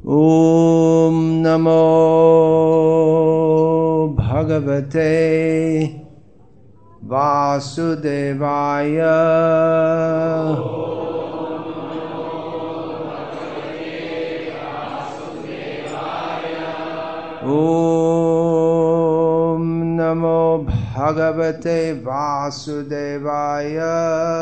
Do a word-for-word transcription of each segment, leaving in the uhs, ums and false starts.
Om Namo Bhagavate Vasudevaya. Om Namo Bhagavate Vasudevaya.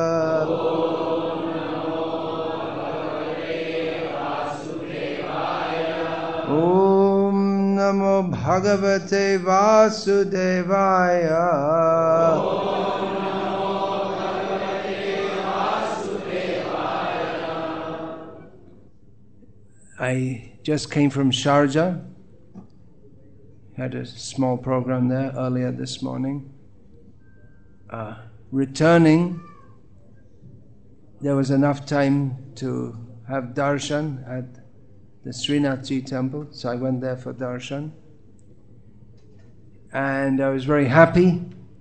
Om Namo Bhagavate Vasudevaya. I just came from Sharjah. Had a small program there earlier this morning. Uh, returning, there was enough time to have darshan at the Srinathji temple, so I went there for darshan. And I was very happy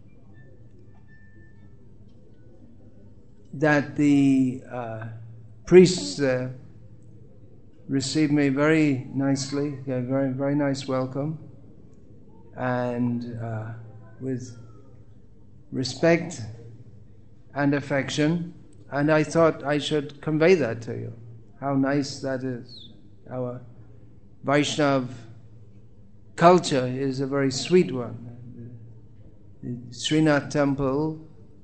that the uh, priests there received me very nicely, a very, very nice welcome. And uh, with respect and affection, and I thought I should convey that to you, how nice that is. Our Vaishnav culture is a very sweet one. The Srinath temple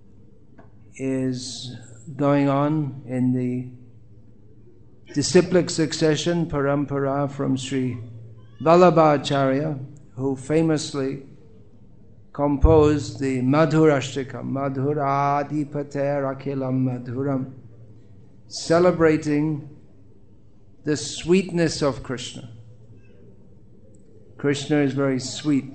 is going on in the disciplic succession, parampara, from Sri Vallabhacharya, who famously composed the Madhurashtakam, Madhuradhipater Akhilam Madhuram, celebrating the sweetness of Krishna. Krishna is very sweet.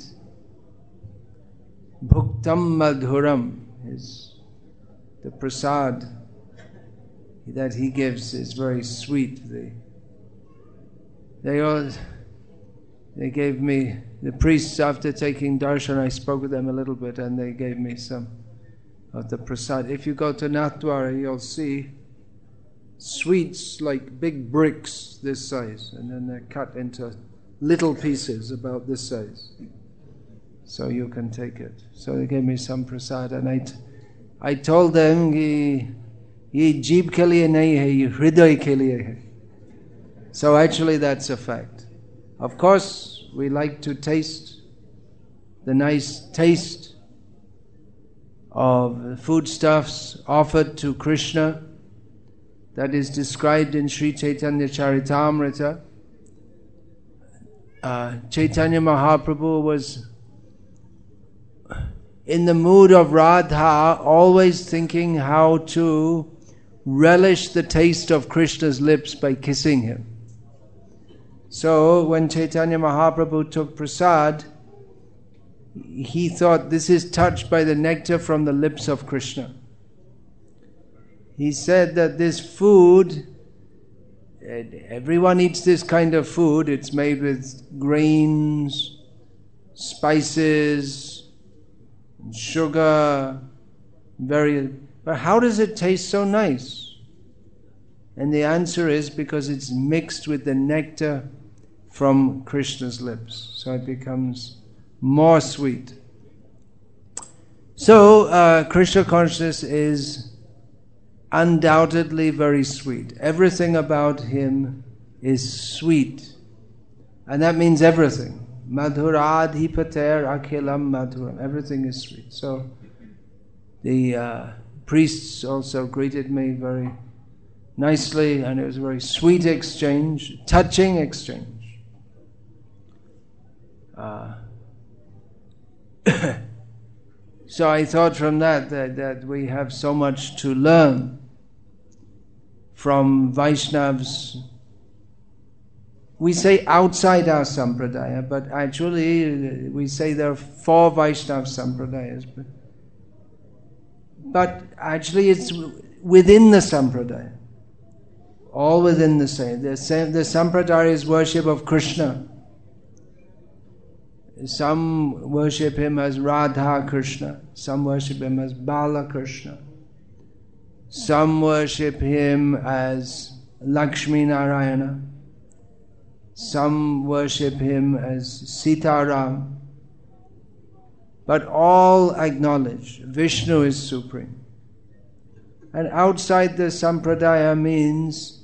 Bhuktam Madhuram is the prasad that he gives is very sweet. They, they all, they gave me, the priests, after taking darshan, I spoke with them a little bit, and they gave me some of the prasad. If you go to Nathdwara, you'll see sweets like big bricks this size, and then they're cut into little pieces about this size, so you can take it. So they gave me some prasad, and I, t- I told them, ye, ye jeeb ke liye nahi hai, ye hriday ke liye hai. So actually that's a fact. Of course, we like to taste the nice taste of foodstuffs offered to Krishna that is described in Sri Chaitanya Charitamrita. Uh, Chaitanya Mahaprabhu was in the mood of Radha, always thinking how to relish the taste of Krishna's lips by kissing him. So when Chaitanya Mahaprabhu took prasad, he thought, this is touched by the nectar from the lips of Krishna. He said that this food, everyone eats this kind of food, it's made with grains, spices, sugar, very, but how does it taste so nice? And the answer is because it's mixed with the nectar from Krishna's lips, so it becomes more sweet. So uh, Krishna consciousness is undoubtedly very sweet. Everything about him is sweet, and that means everything. Madhuradhipater akhilam madhuram. Everything is sweet. So the uh, priests also greeted me very nicely, and it was a very sweet exchange, touching exchange. Uh, so I thought from that, that that we have so much to learn from Vaishnavas. We say outside our sampradaya, but actually we say there are four Vaishnava sampradayas. But, but actually it's within the sampradaya. All within the same. The, same, the sampradaya is worship of Krishna. Some worship him as Radha Krishna. Some worship him as Bala Krishna. Some worship him as Lakshmi Narayana. some worship him as Sitaram, but all acknowledge Vishnu is supreme. And outside the Sampradaya means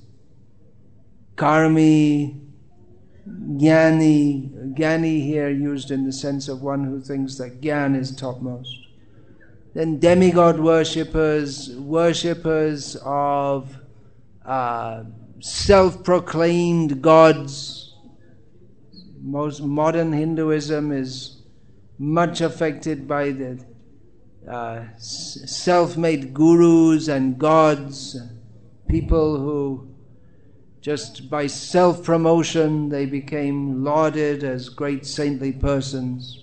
Karmi, Jnani, Jnani here used in the sense of one who thinks that Jnana is topmost. Then demigod worshippers, worshippers of uh, self-proclaimed gods. Most modern Hinduism is much affected by the uh, self-made gurus and gods, people who just by self-promotion they became lauded as great saintly persons.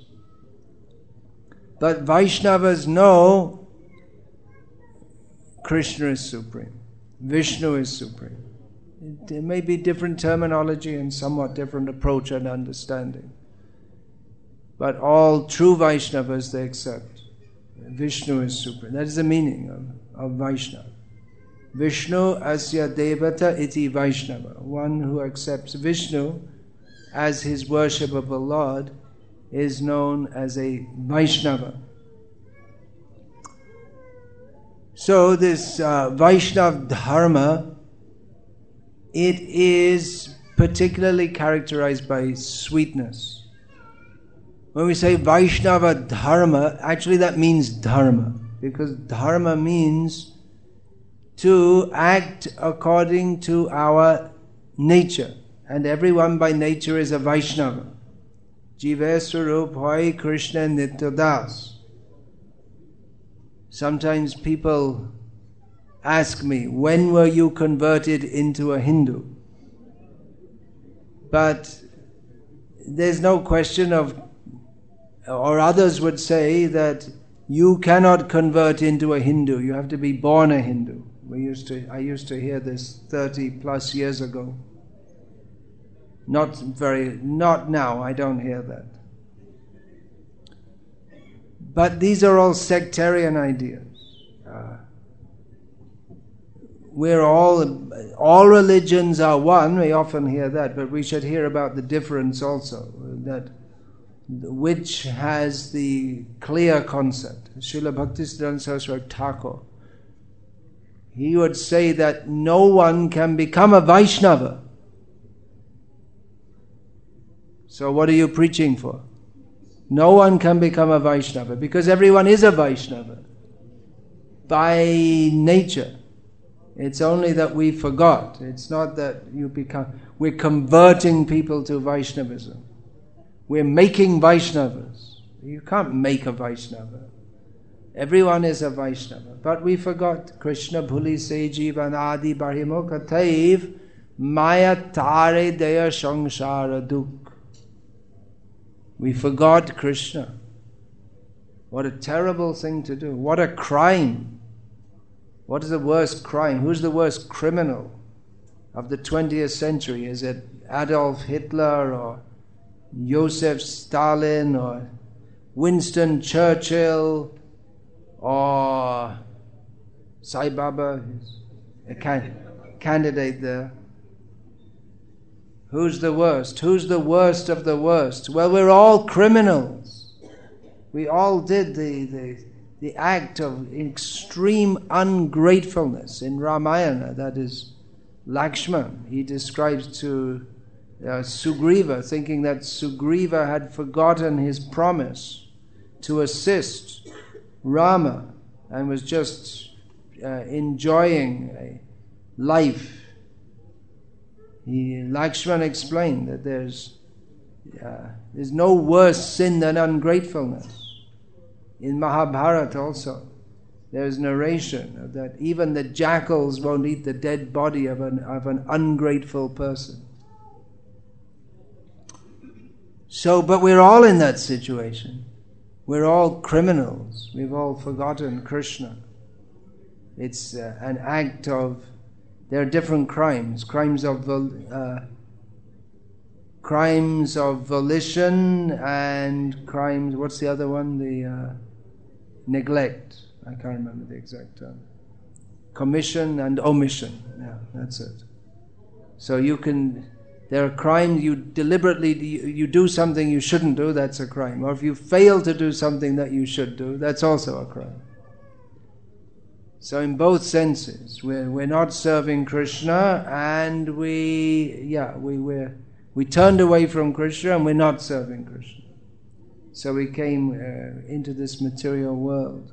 But Vaishnavas know Krishna is supreme, Vishnu is supreme. There may be different terminology and somewhat different approach and understanding, but all true Vaishnavas, they accept Vishnu is supreme. That is the meaning of, of Vaishnava. Vishnu asya devata iti Vaishnava. One who accepts Vishnu as his worshipable Lord is known as a Vaishnava. So this uh, Vaishnava dharma, it is particularly characterized by sweetness. When we say Vaishnava dharma, actually that means dharma, because dharma means to act according to our nature, and everyone by nature is a Vaishnava. Jiva Swarup Hoy Krishna Nityadas. Sometimes people ask me, when were you converted into a Hindu? But there's no question of, or others would say that you cannot convert into a Hindu, you have to be born a Hindu. We used to, I used to hear this thirty plus years ago. Not very, not now, I don't hear that. But these are all sectarian ideas. Uh, we're all, all religions are one, we often hear that, but we should hear about the difference also, that which has the clear concept. Srila Bhaktisiddhanta Saraswati Thakur, he would say that no one can become a Vaishnava. So what are you preaching for? No one can become a Vaishnava because everyone is a Vaishnava by nature. It's only that we forgot. It's not that you become, we're converting people to Vaishnavism. We're making Vaishnavas. You can't make a Vaishnava. Everyone is a Vaishnava. But we forgot. Krishna bhuli se jivan adi barhimo kataiv maya tare daya samsara duk. We forgot Krishna. What a terrible thing to do. What a crime. What is the worst crime? Who's the worst criminal of the twentieth century? Is it Adolf Hitler or Joseph Stalin or Winston Churchill or Sai Baba, a can- candidate there? Who's the worst? Who's the worst of the worst? Well, we're all criminals. We all did the, the, the act of extreme ungratefulness in Ramayana. That is Lakshman. He describes to uh, Sugriva, thinking that Sugriva had forgotten his promise to assist Rama and was just uh, enjoying a life. He, Lakshman explained that there's uh, there's no worse sin than ungratefulness. In Mahabharata also, there's narration that even the jackals won't eat the dead body of an of an ungrateful person. So, but we're all in that situation. We're all criminals. We've all forgotten Krishna. It's uh, an act of. There are different crimes, crimes of uh, crimes of volition and crimes. What's the other one? The uh, neglect. I can't remember the exact term. Commission and omission. Yeah, that's it. So you can There are crimes, you deliberately, you, you do something you shouldn't do, that's a crime. Or if you fail to do something that you should do, that's also a crime. So in both senses, we're, we're not serving Krishna, and we, yeah, we we're, we turned away from Krishna and we're not serving Krishna. So we came uh, into this material world.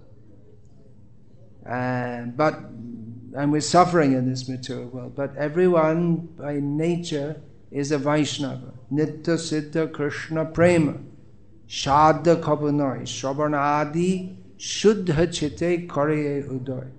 And, but, and we're suffering in this material world. But everyone by nature is a Vaishnava. Nitya Siddha Krishna Prema. Shadha Kabunai. Shravanadi Adi Shuddha Chite Kare Uday.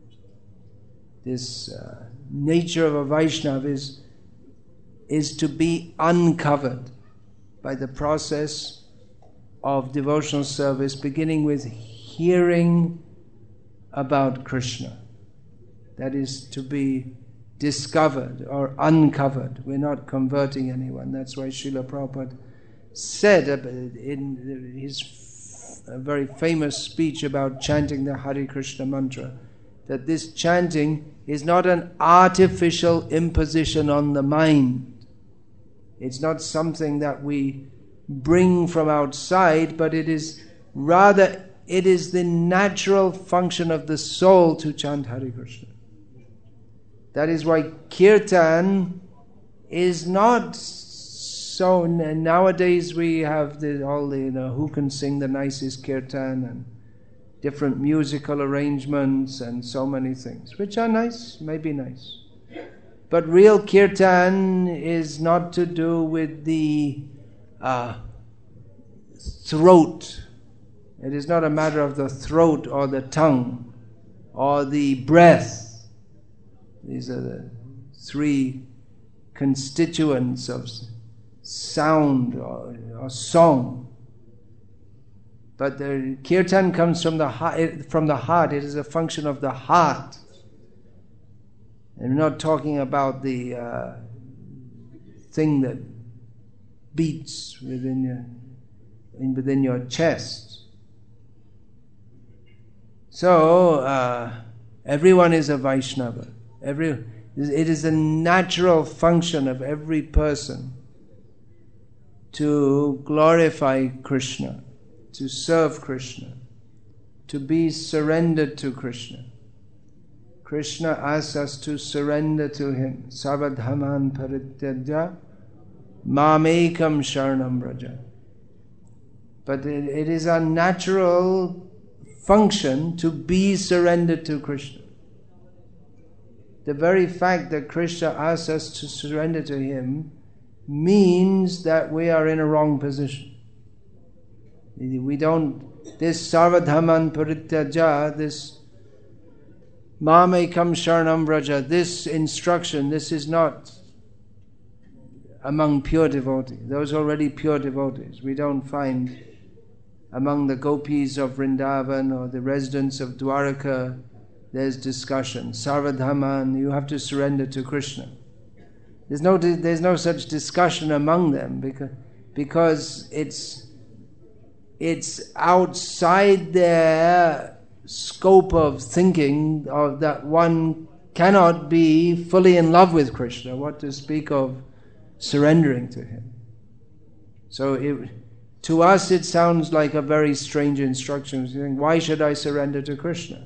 This uh, nature of a Vaishnava is, is to be uncovered by the process of devotional service, beginning with hearing about Krishna. That is to be discovered or uncovered. We're not converting anyone. That's why Srila Prabhupada said in his very famous speech about chanting the Hare Krishna mantra, that this chanting is not an artificial imposition on the mind. It's not something that we bring from outside, but it is rather, it is the natural function of the soul to chant Hare Krishna. That is why kirtan is not so. Nowadays we have the, all the, you know, who can sing the nicest kirtan and different musical arrangements and so many things, which are nice, maybe nice. But real kirtan is not to do with the uh, throat. It is not a matter of the throat or the tongue or the breath. These are the three constituents of sound or, or song. But the kirtan comes from the heart. From the heart, it is a function of the heart. And we're not talking about the uh, thing that beats within your in within your chest. So uh, everyone is a Vaishnava. Every, it is a natural function of every person to glorify Krishna, to serve Krishna, to be surrendered to Krishna. Krishna asks us to surrender to Him. Sarvadhaman parityaja mamekam sharanam vraja. But it, it is a natural function to be surrendered to Krishna. The very fact that Krishna asks us to surrender to Him means that we are in a wrong position. We don't, this sarvadhaman parityaja, this mamekam sharanam vraja, this instruction, this is not among pure devotees. Those already pure devotees. We don't find among the gopis of Vrindavan or the residents of Dwaraka, there's discussion. Sarvadhaman, you have to surrender to Krishna. There's no, there's no such discussion among them because, because it's, it's outside their scope of thinking of that one cannot be fully in love with Krishna. What to speak of surrendering to Him? So it, to us it sounds like a very strange instruction. You think, why should I surrender to Krishna?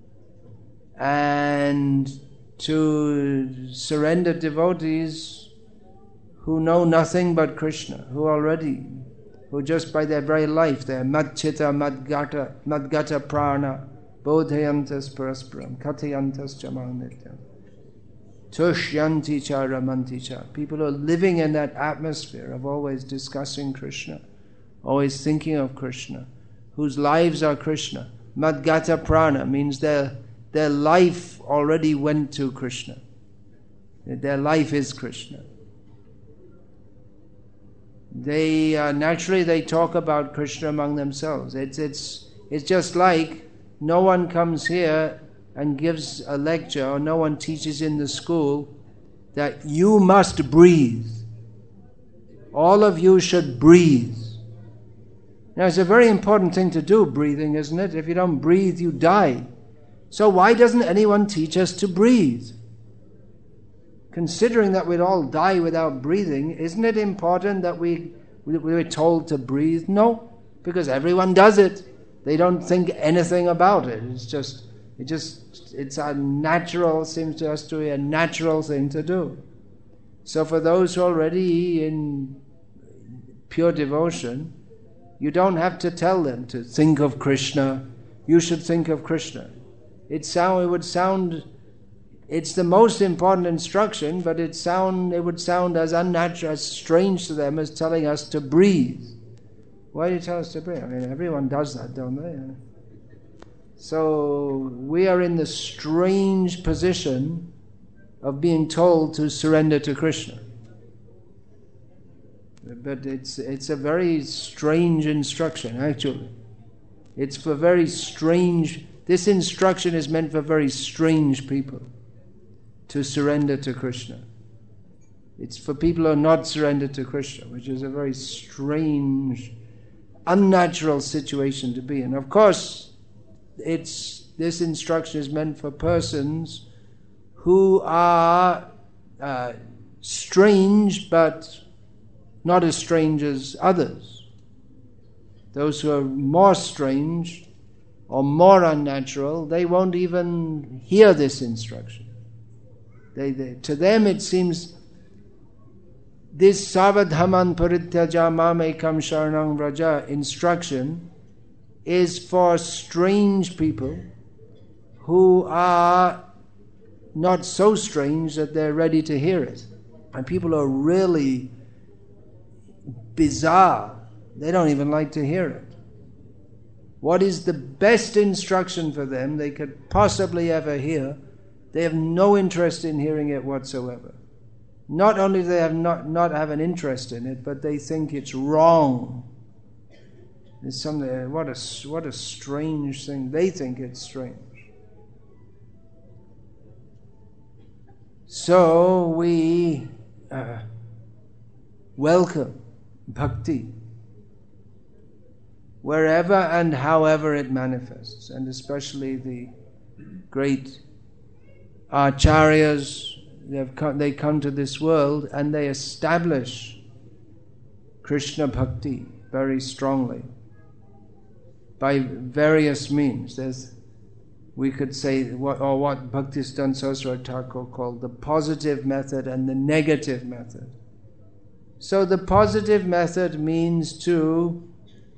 And to surrender devotees who know nothing but Krishna, who already, who just by their very life, they're madchita, madgata, madgata prana, bodhayantas parasparam, kathayantas jamang nityam, tushyanti cha ramanti cha. People who are living in that atmosphere of always discussing Krishna, always thinking of Krishna, whose lives are Krishna. Madgata prana means their Their life already went to Krishna. Their life is Krishna. They uh, naturally they talk about Krishna among themselves. It's it's it's just like no one comes here and gives a lecture, or no one teaches in the school that you must breathe. All of you should breathe. Now it's a very important thing to do, breathing, isn't it? If you don't breathe, you die. So why doesn't anyone teach us to breathe? considering that we'd all die without breathing, isn't it important that we, we we're told to breathe? No, because everyone does it. They don't think anything about it. It's just, it just, it's a natural, seems to us to be a natural thing to do. So for those who are already in pure devotion, you don't have to tell them to think of Krishna. You should think of Krishna. It sound, it would sound, it's the most important instruction, but it sound, it would sound as unnatural, as strange to them as telling us to breathe. Why do you tell us to breathe? I mean, everyone does that, don't they? So we are in the strange position of being told to surrender to Krishna. But it's it's a very strange instruction, actually. It's for very strange, this instruction is meant for very strange people to surrender to Krishna. It's for people who are not surrendered to Krishna, which is a very strange, unnatural situation to be in. Of course, it's this instruction is meant for persons who are uh, strange, but not as strange as others. Those who are more strange or more unnatural, they won't even hear this instruction. They, they, to them it seems this Sarvadhaman Parityaja Mamekam Sharanam Vraja instruction is for strange people who are not so strange that they're ready to hear it. And people who are really bizarre, they don't even like to hear it. What is the best instruction for them they could possibly ever hear? They have no interest in hearing it whatsoever. Not only do they have not, not have an interest in it, but they think it's wrong. It's something, what a, what a strange thing. They think it's strange. So we uh, welcome bhakti wherever and however it manifests, and especially the great acharyas. They've come, they come to this world and they establish Krishna bhakti very strongly by various means. There's, we could say, what, or what Bhaktisiddhanta Saraswati Thakur called the positive method and the negative method. So the positive method means to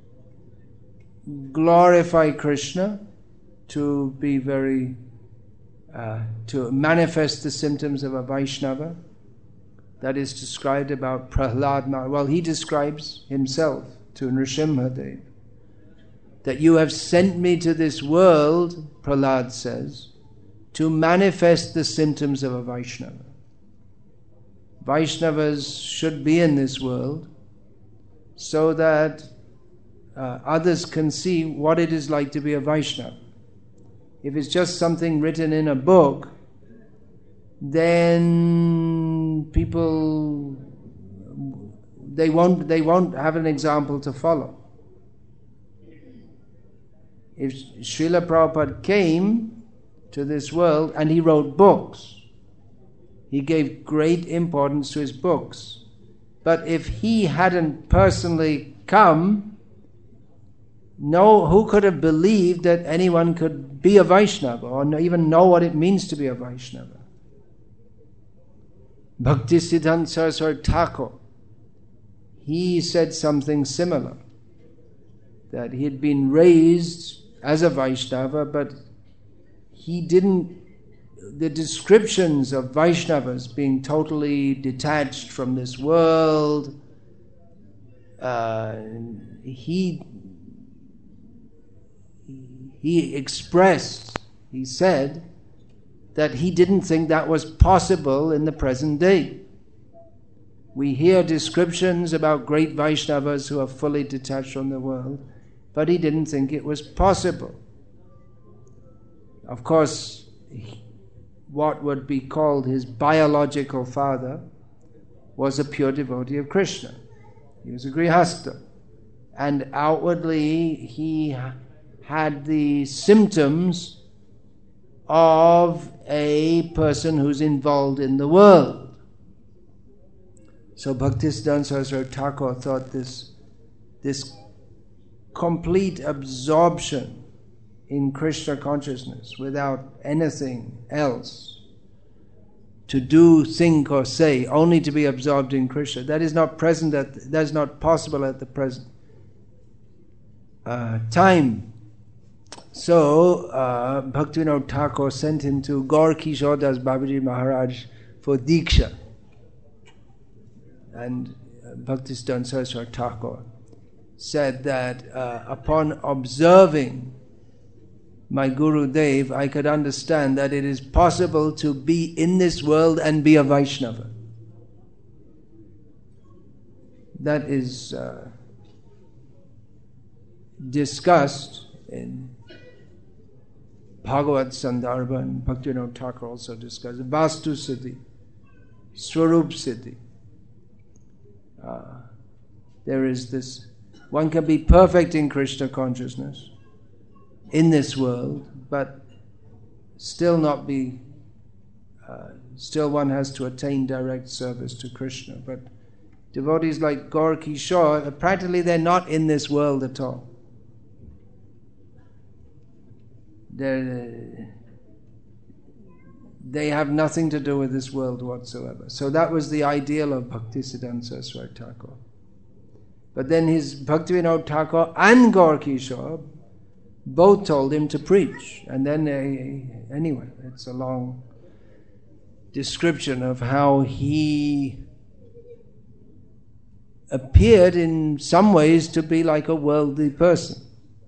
glorify Krishna, to be very Uh, to manifest the symptoms of a Vaishnava. That is described about Prahlad Maharaj. Well, he describes himself to Nrsimhadev that you have sent me to this world, Prahlad says, to manifest the symptoms of a Vaishnava. Vaishnavas should be in this world so that uh, others can see what it is like to be a Vaishnava. If it's just something written in a book, then people they won't they won't have an example to follow. If Srila Prabhupada came to this world and he wrote books, he gave great importance to his books. But if he hadn't personally come, no, who could have believed that anyone could be a Vaishnava or even know what it means to be a Vaishnava? Bhaktisiddhanta Saraswati Thakur, he said something similar, that he had been raised as a Vaishnava, but he didn't, the descriptions of Vaishnavas being totally detached from this world, uh, he He expressed, he said, that he didn't think that was possible in the present day. We hear descriptions about great Vaishnavas who are fully detached from the world, but he didn't think it was possible. Of course, what would be called his biological father was a pure devotee of Krishna. He was a Grihastha. And outwardly he had the symptoms of a person who's involved in the world. So Bhaktisiddhanta Saraswati Thakur thought this, this complete absorption in Krishna consciousness without anything else to do, think or say, only to be absorbed in Krishna, that is not present at, that is not possible at the present uh, time. So uh, Bhaktivinoda Thakur sent him to Gaur Kishore Das Babaji Maharaj for Diksha. And uh, Bhaktisiddhanta Saraswati Thakur said that uh, upon observing my Guru Dev, I could understand that it is possible to be in this world and be a Vaishnava. That is uh, discussed in Bhagavad Sandarbha, and Bhaktivinoda Thakur also discussed Vastu Siddhi, Swarup Siddhi. Uh, there is this, one can be perfect in Krishna consciousness in this world, but still not be, uh, still one has to attain direct service to Krishna. But devotees like Gaur Kishore, practically they're not in this world at all. They're, they have nothing to do with this world whatsoever. So that was the ideal of Bhaktisiddhanta Saraswati Thakur. But then his Bhaktivinoda Thakur and Gaur Kishore both told him to preach. And then, uh, anyway, it's a long description of how he appeared in some ways to be like a worldly person.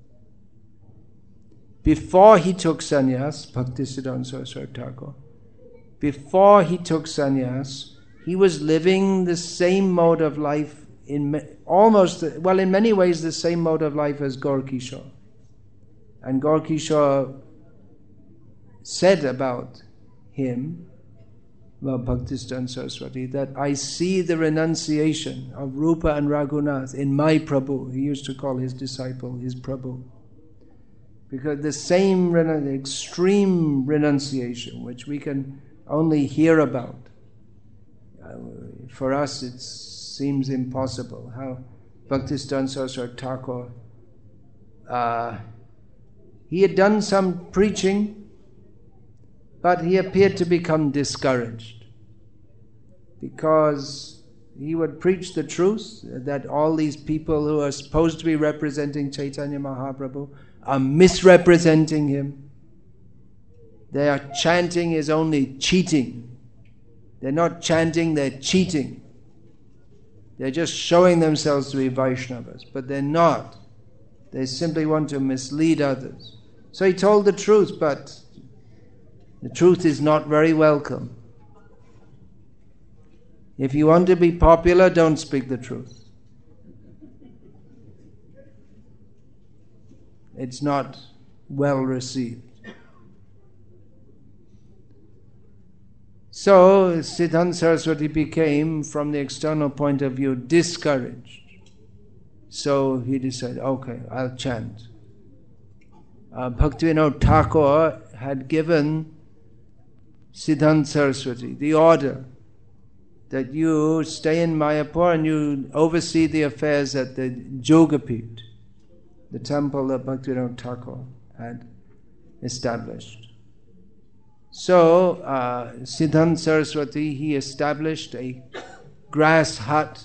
Before he took sannyas, Bhaktisiddhanta Saraswati Thakur, before he took sannyas, he was living the same mode of life, in almost, well, in many ways the same mode of life as Gaur Kishore. And Gaur Kishore said about him, about Bhaktisiddhanta Saraswati, that I see the renunciation of Rupa and Raghunath in my Prabhu. He used to call his disciple his Prabhu. Because the same renun- extreme renunciation, which we can only hear about, uh, for us it seems impossible. How Bhaktisiddhanta Saraswati Thakur, uh, he had done some preaching, but he appeared to become discouraged because he would preach the truth that all these people who are supposed to be representing Chaitanya Mahaprabhu are misrepresenting him. They are chanting is only cheating. They're not chanting, they're cheating. They're just showing themselves to be Vaishnavas, but they're not. They simply want to mislead others. So he told the truth, but the truth is not very welcome. If you want to be popular, don't speak the truth. It's not well received. So Siddhanta Saraswati became, from the external point of view, discouraged. So he decided, okay, I'll chant. Uh, Bhaktivinoda Thakur had given Siddhanta Saraswati the order that you stay in Mayapur and you oversee the affairs at the Jogapith, the temple that Bhaktivinoda Thakur had established. So, uh, Siddhanta Saraswati, he established a grass hut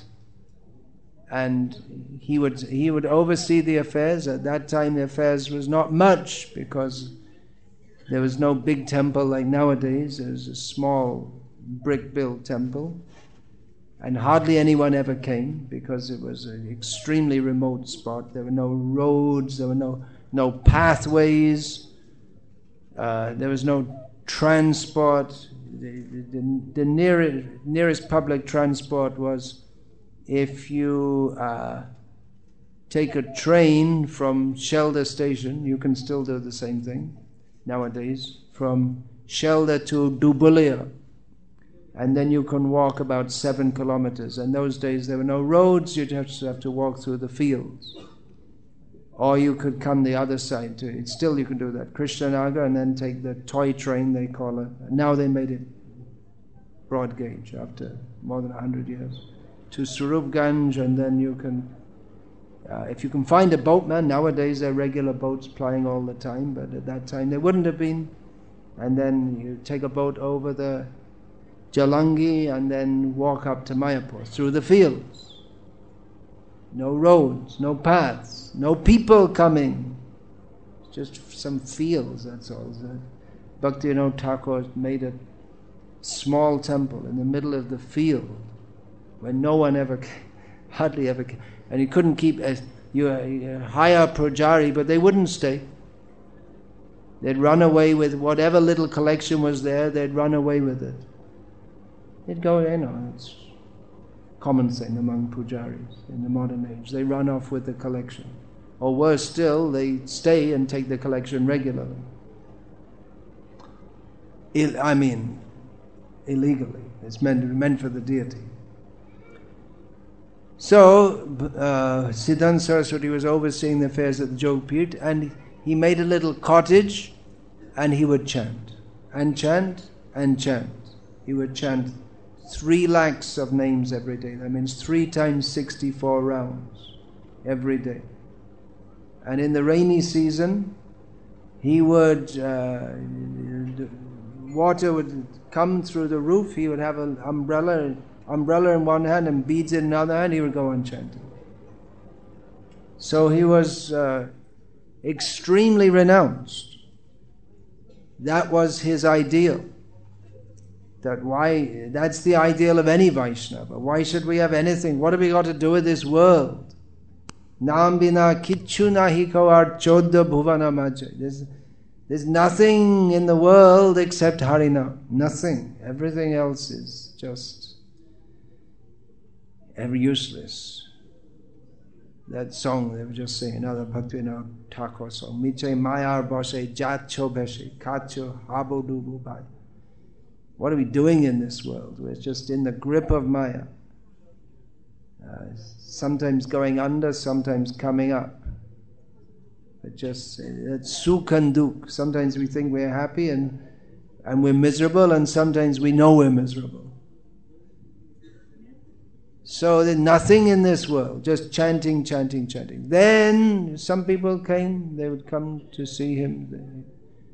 and he would he would oversee the affairs. At that time the affairs was not much because there was no big temple like nowadays. There was a small brick-built temple and hardly anyone ever came because it was an extremely remote spot. There were no roads, there were no, no pathways, uh, there was no transport. The, the, the nearest, nearest public transport was if you uh, take a train from Shelda station, you can still do the same thing nowadays, from Shelda to Dubulia, and then you can walk about seven kilometers. In those days there were no roads, you'd have to, have to walk through the fields. Or you could come the other side to it. Still you can do that, Krishnanagar, and then take the toy train, they call it. Now they made it broad gauge after more than a hundred years. to Surupganj, and then you can, uh, if you can find a boatman, nowadays there are regular boats plying all the time, but at that time there wouldn't have been, and then you take a boat over the Jalangi and then walk up to Mayapur through the fields. No roads, no paths, no people coming. Just some fields, that's all. Bhaktivinoda Thakur made a small temple in the middle of the field where no one ever came, hardly ever came. And you couldn't keep, a, you uh, hire Pujari, but they wouldn't stay. They'd run away with whatever little collection was there, they'd run away with it. They'd go, you know, it's a common thing among pujaris in the modern age. They run off with the collection. Or worse still, they stay and take the collection regularly. Ill, I mean, illegally. It's meant, meant for the deity. So, uh, Siddhanta Saraswati was overseeing the affairs at the Jogpit, and he made a little cottage, and he would chant, and chant, and chant. He would chant three lakhs of names every day. That means three times sixty-four rounds every day. And in the rainy season, he would, uh, water would come through the roof, he would have an umbrella, umbrella in one hand and beads in another hand, he would go on chanting. So he was uh, extremely renounced. That was his ideal. That why, that's the ideal of any Vaishnava. Why should we have anything? What have we got to do with this world? Nam bina kichu nahi kawar chodda bhuvana majay. There's, there's nothing in the world except Harinam. Nothing. Everything else is just every useless. That song they were just saying, another Bhaktivinoda Thakur song. Miche mayar bose jacho beshe kacho habo dubu bhai. What are we doing in this world? We're just in the grip of Maya. Uh, sometimes going under, sometimes coming up. But just, it's sukh and dukh. Sometimes we think we're happy and, and we're miserable, and sometimes we know we're miserable. So there's nothing in this world, just chanting, chanting, chanting. Then some people came, they would come to see him.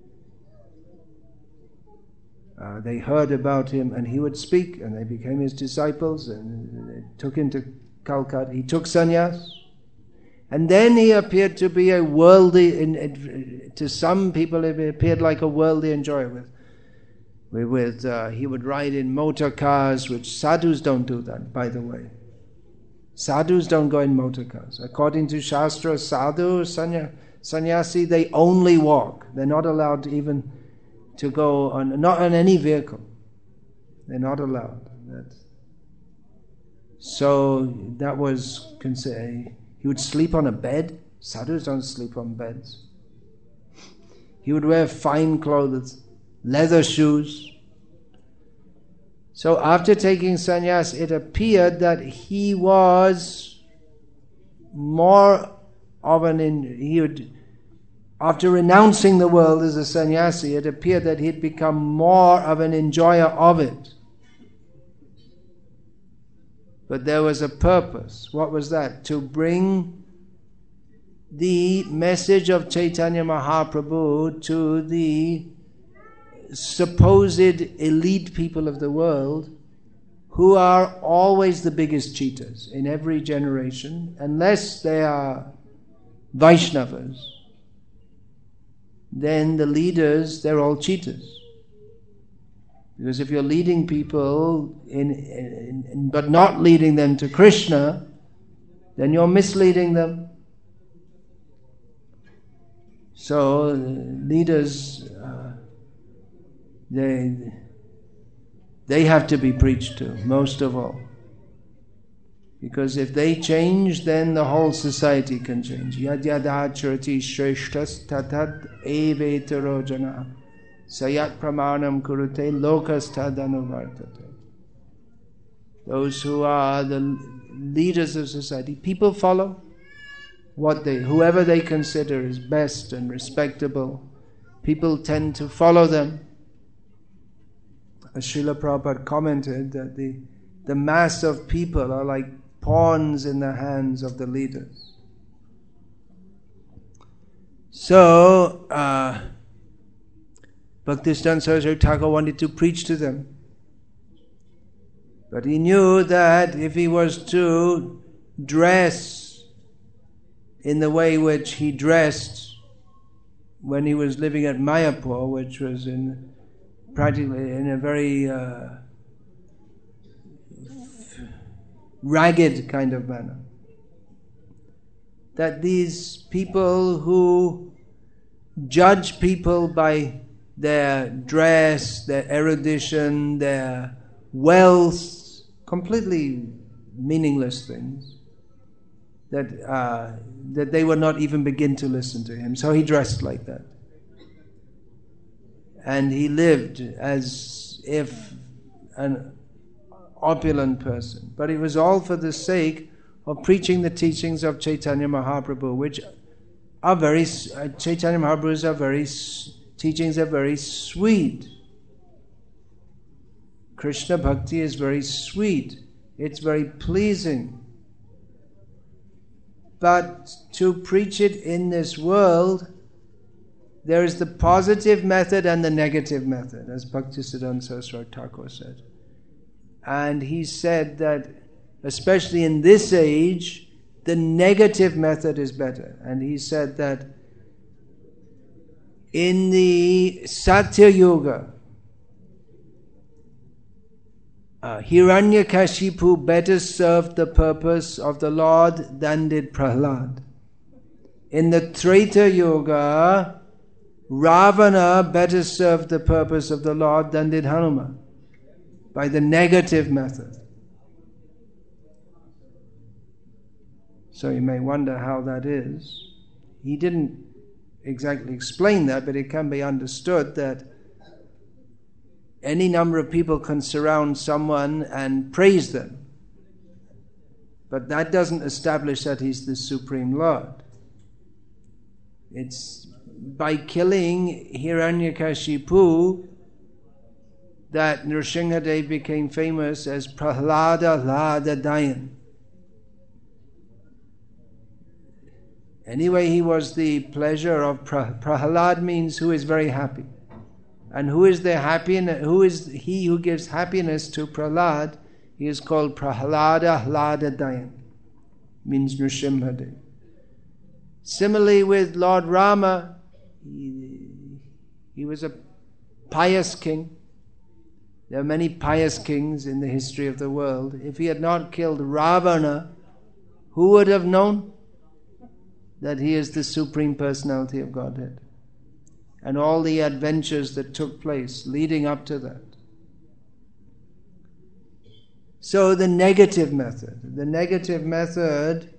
Uh, they heard about him, and he would speak, and they became his disciples, and they took him to Calcutta. He took sannyas, and then he appeared to be a worldly. In, in, to some people, it appeared like a worldly enjoyer. With, with, with uh, he would ride in motor cars, which sadhus don't do that, by the way. Sadhus don't go in motor cars. According to Shastra, sadhu, sanya, sannyasi, they only walk. They're not allowed to even to go on, not on any vehicle. They're not allowed. That. So that was considered. He would sleep on a bed. Sadhus don't sleep on beds. He would wear fine clothes, leather shoes. So after taking sannyas, it appeared that he was more of an in, he would. After renouncing the world as a sannyasi, it appeared that he'd become more of an enjoyer of it. But there was a purpose. What was that? To bring the message of Chaitanya Mahaprabhu to the supposed elite people of the world, who are always the biggest cheaters in every generation, unless they are Vaishnavas. Then the leaders, they're all cheaters. Because if you're leading people, in, in, in, but not leading them to Krishna, then you're misleading them. So leaders, uh, they, they have to be preached to, most of all. Because if they change, then the whole society can change. Yad yadacharati shreshtas tatad evetaro jana sayat pramanam kurute lokas tadanuvartate. Those who are the leaders of society, people follow what they, whoever they consider is best and respectable. People tend to follow them. As Srila Prabhupada commented that the the mass of people are like pawns in the hands of the leaders. So, uh, Bhaktisiddhanta Saraswati Thakur wanted to preach to them. But he knew that if he was to dress in the way which he dressed when he was living at Mayapur, which was in practically in a very uh, ragged kind of manner, that these people who judge people by their dress, their erudition, their wealth, completely meaningless things, that uh, that they would not even begin to listen to him. So he dressed like that. And he lived as if an opulent person. But it was all for the sake of preaching the teachings of Chaitanya Mahaprabhu, which are very, uh, Chaitanya Mahaprabhu's are very, teachings are very sweet. Krishna Bhakti is very sweet. It's very pleasing. But to preach it in this world, there is the positive method and the negative method, as Bhaktisiddhanta Saraswati Thakur said. And he said that, especially in this age, the negative method is better. And he said that in the Satya Yuga, Uh, Hiranyakashipu better served the purpose of the Lord than did Prahlad. In the Treta Yuga, Ravana better served the purpose of the Lord than did Hanuman, by the negative method. So you may wonder how that is. He didn't exactly explain that, but it can be understood that any number of people can surround someone and praise them, but that doesn't establish that he's the Supreme Lord. It's by killing Hiranyakashipu that Nrsimhadev became famous as Prahlada Lada Dayan. Anyway, he was the pleasure of Prah- Prahlad means who is very happy. And who is the happiness? Who is he who gives happiness to Prahlad? He is called Prahlada Hlada Dayan, means Nrsimhadev. Similarly, with Lord Rama, he, he was a pious king. There are many pious kings in the history of the world. If he had not killed Ravana, who would have known that he is the Supreme Personality of Godhead? And all the adventures that took place leading up to that. So the negative method. The negative method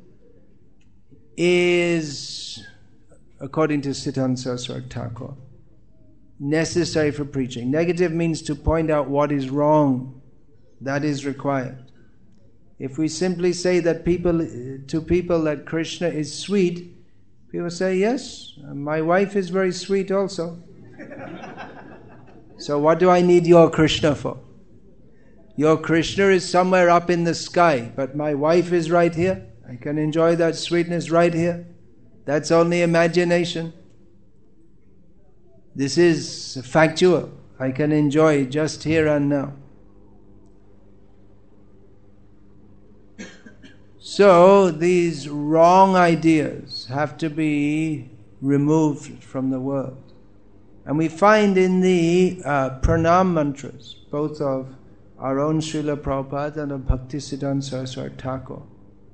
is, according to Siddhanta Saraswati Thakur, necessary for preaching. Negative means to point out what is wrong. That is required. If we simply say that people to people that Krishna is sweet, people say, yes, my wife is very sweet also. So what do I need your Krishna for? Your Krishna is somewhere up in the sky, but my wife is right here. I can enjoy that sweetness right here. That's only imagination. This is factual. I can enjoy just here and now. So these wrong ideas have to be removed from the world. And we find in the uh, pranam mantras, both of our own Srila Prabhupada and of Bhaktisiddhanta Saraswati Thakur,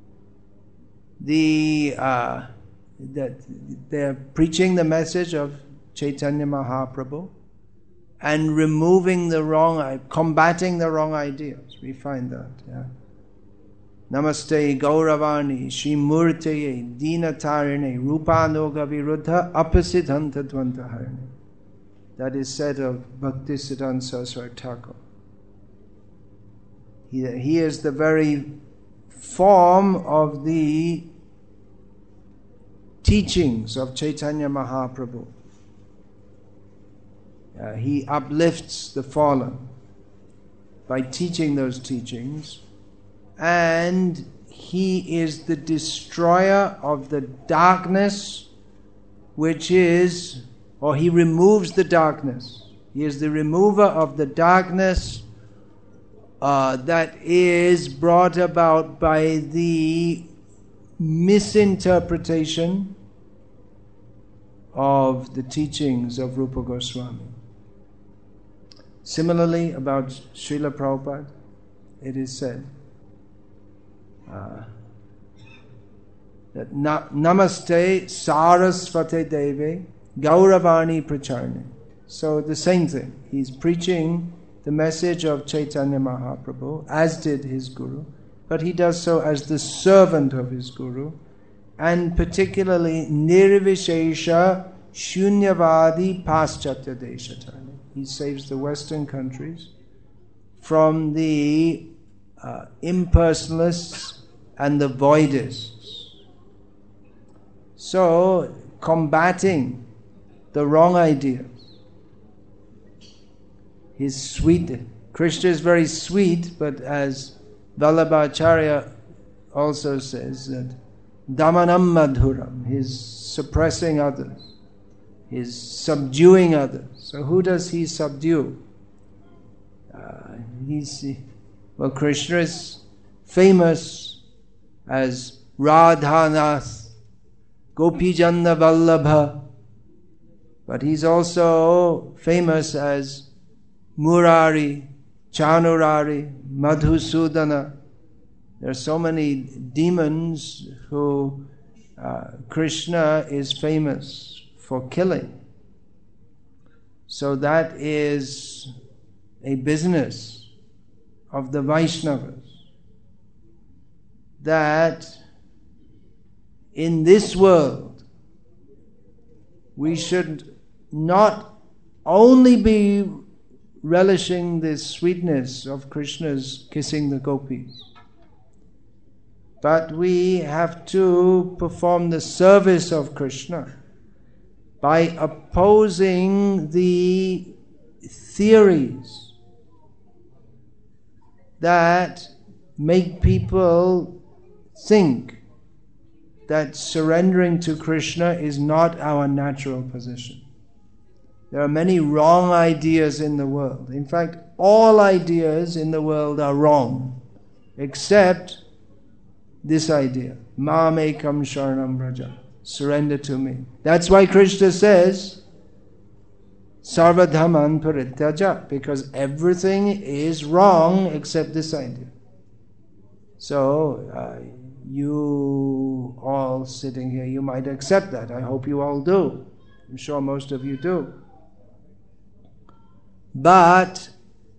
the, uh, that they're preaching the message of Chaitanya Mahaprabhu and removing the wrong, combating the wrong ideas. We find that, yeah. Namaste Gauravani Shri Murtaye Dinatarine Rupanoga Viruddha Apasiddhanta Dvantaharane. That is said of Bhaktisiddhanta Saraswati Thakur. He, he is the very form of the teachings of Chaitanya Mahaprabhu. Uh, he uplifts the fallen by teaching those teachings and he is the destroyer of the darkness, which is, or he removes the darkness. He is the remover of the darkness uh, that is brought about by the misinterpretation of the teachings of Rupa Goswami. Similarly, about Srila Prabhupada, it is said uh, that na- Namaste Sarasvate Deve Gauravani Pracharne. So the same thing. He's preaching the message of Chaitanya Mahaprabhu, as did his Guru, but he does so as the servant of his Guru, and particularly Nirvishesha Shunyavadi Paschatya Deshatani. He saves the Western countries from the uh, impersonalists and the voidists. So, combating the wrong ideas. He's sweet. Krishna is very sweet, but as Vallabhacharya also says that Damanam Madhuram, he's suppressing others, he's subduing others. So who does he subdue? Uh, he's, well, Krishna is famous as Radhanath, Gopijana Vallabha, but he's also famous as Murari, Chanurari, Madhusudana. There are so many demons who uh, Krishna is famous for killing. So that is a business of the Vaishnavas, that in this world we should not only be relishing the sweetness of Krishna's kissing the gopis, but we have to perform the service of Krishna by opposing the theories that make people think that surrendering to Krishna is not our natural position. There are many wrong ideas in the world. In fact, all ideas in the world are wrong, except this idea, Mamekam Sharanam Vraja, surrender to me. That's why Krishna says, Sarvadhaman Parityaja, because everything is wrong except this idea. So, uh, you all sitting here, you might accept that. I hope you all do. I'm sure most of you do. But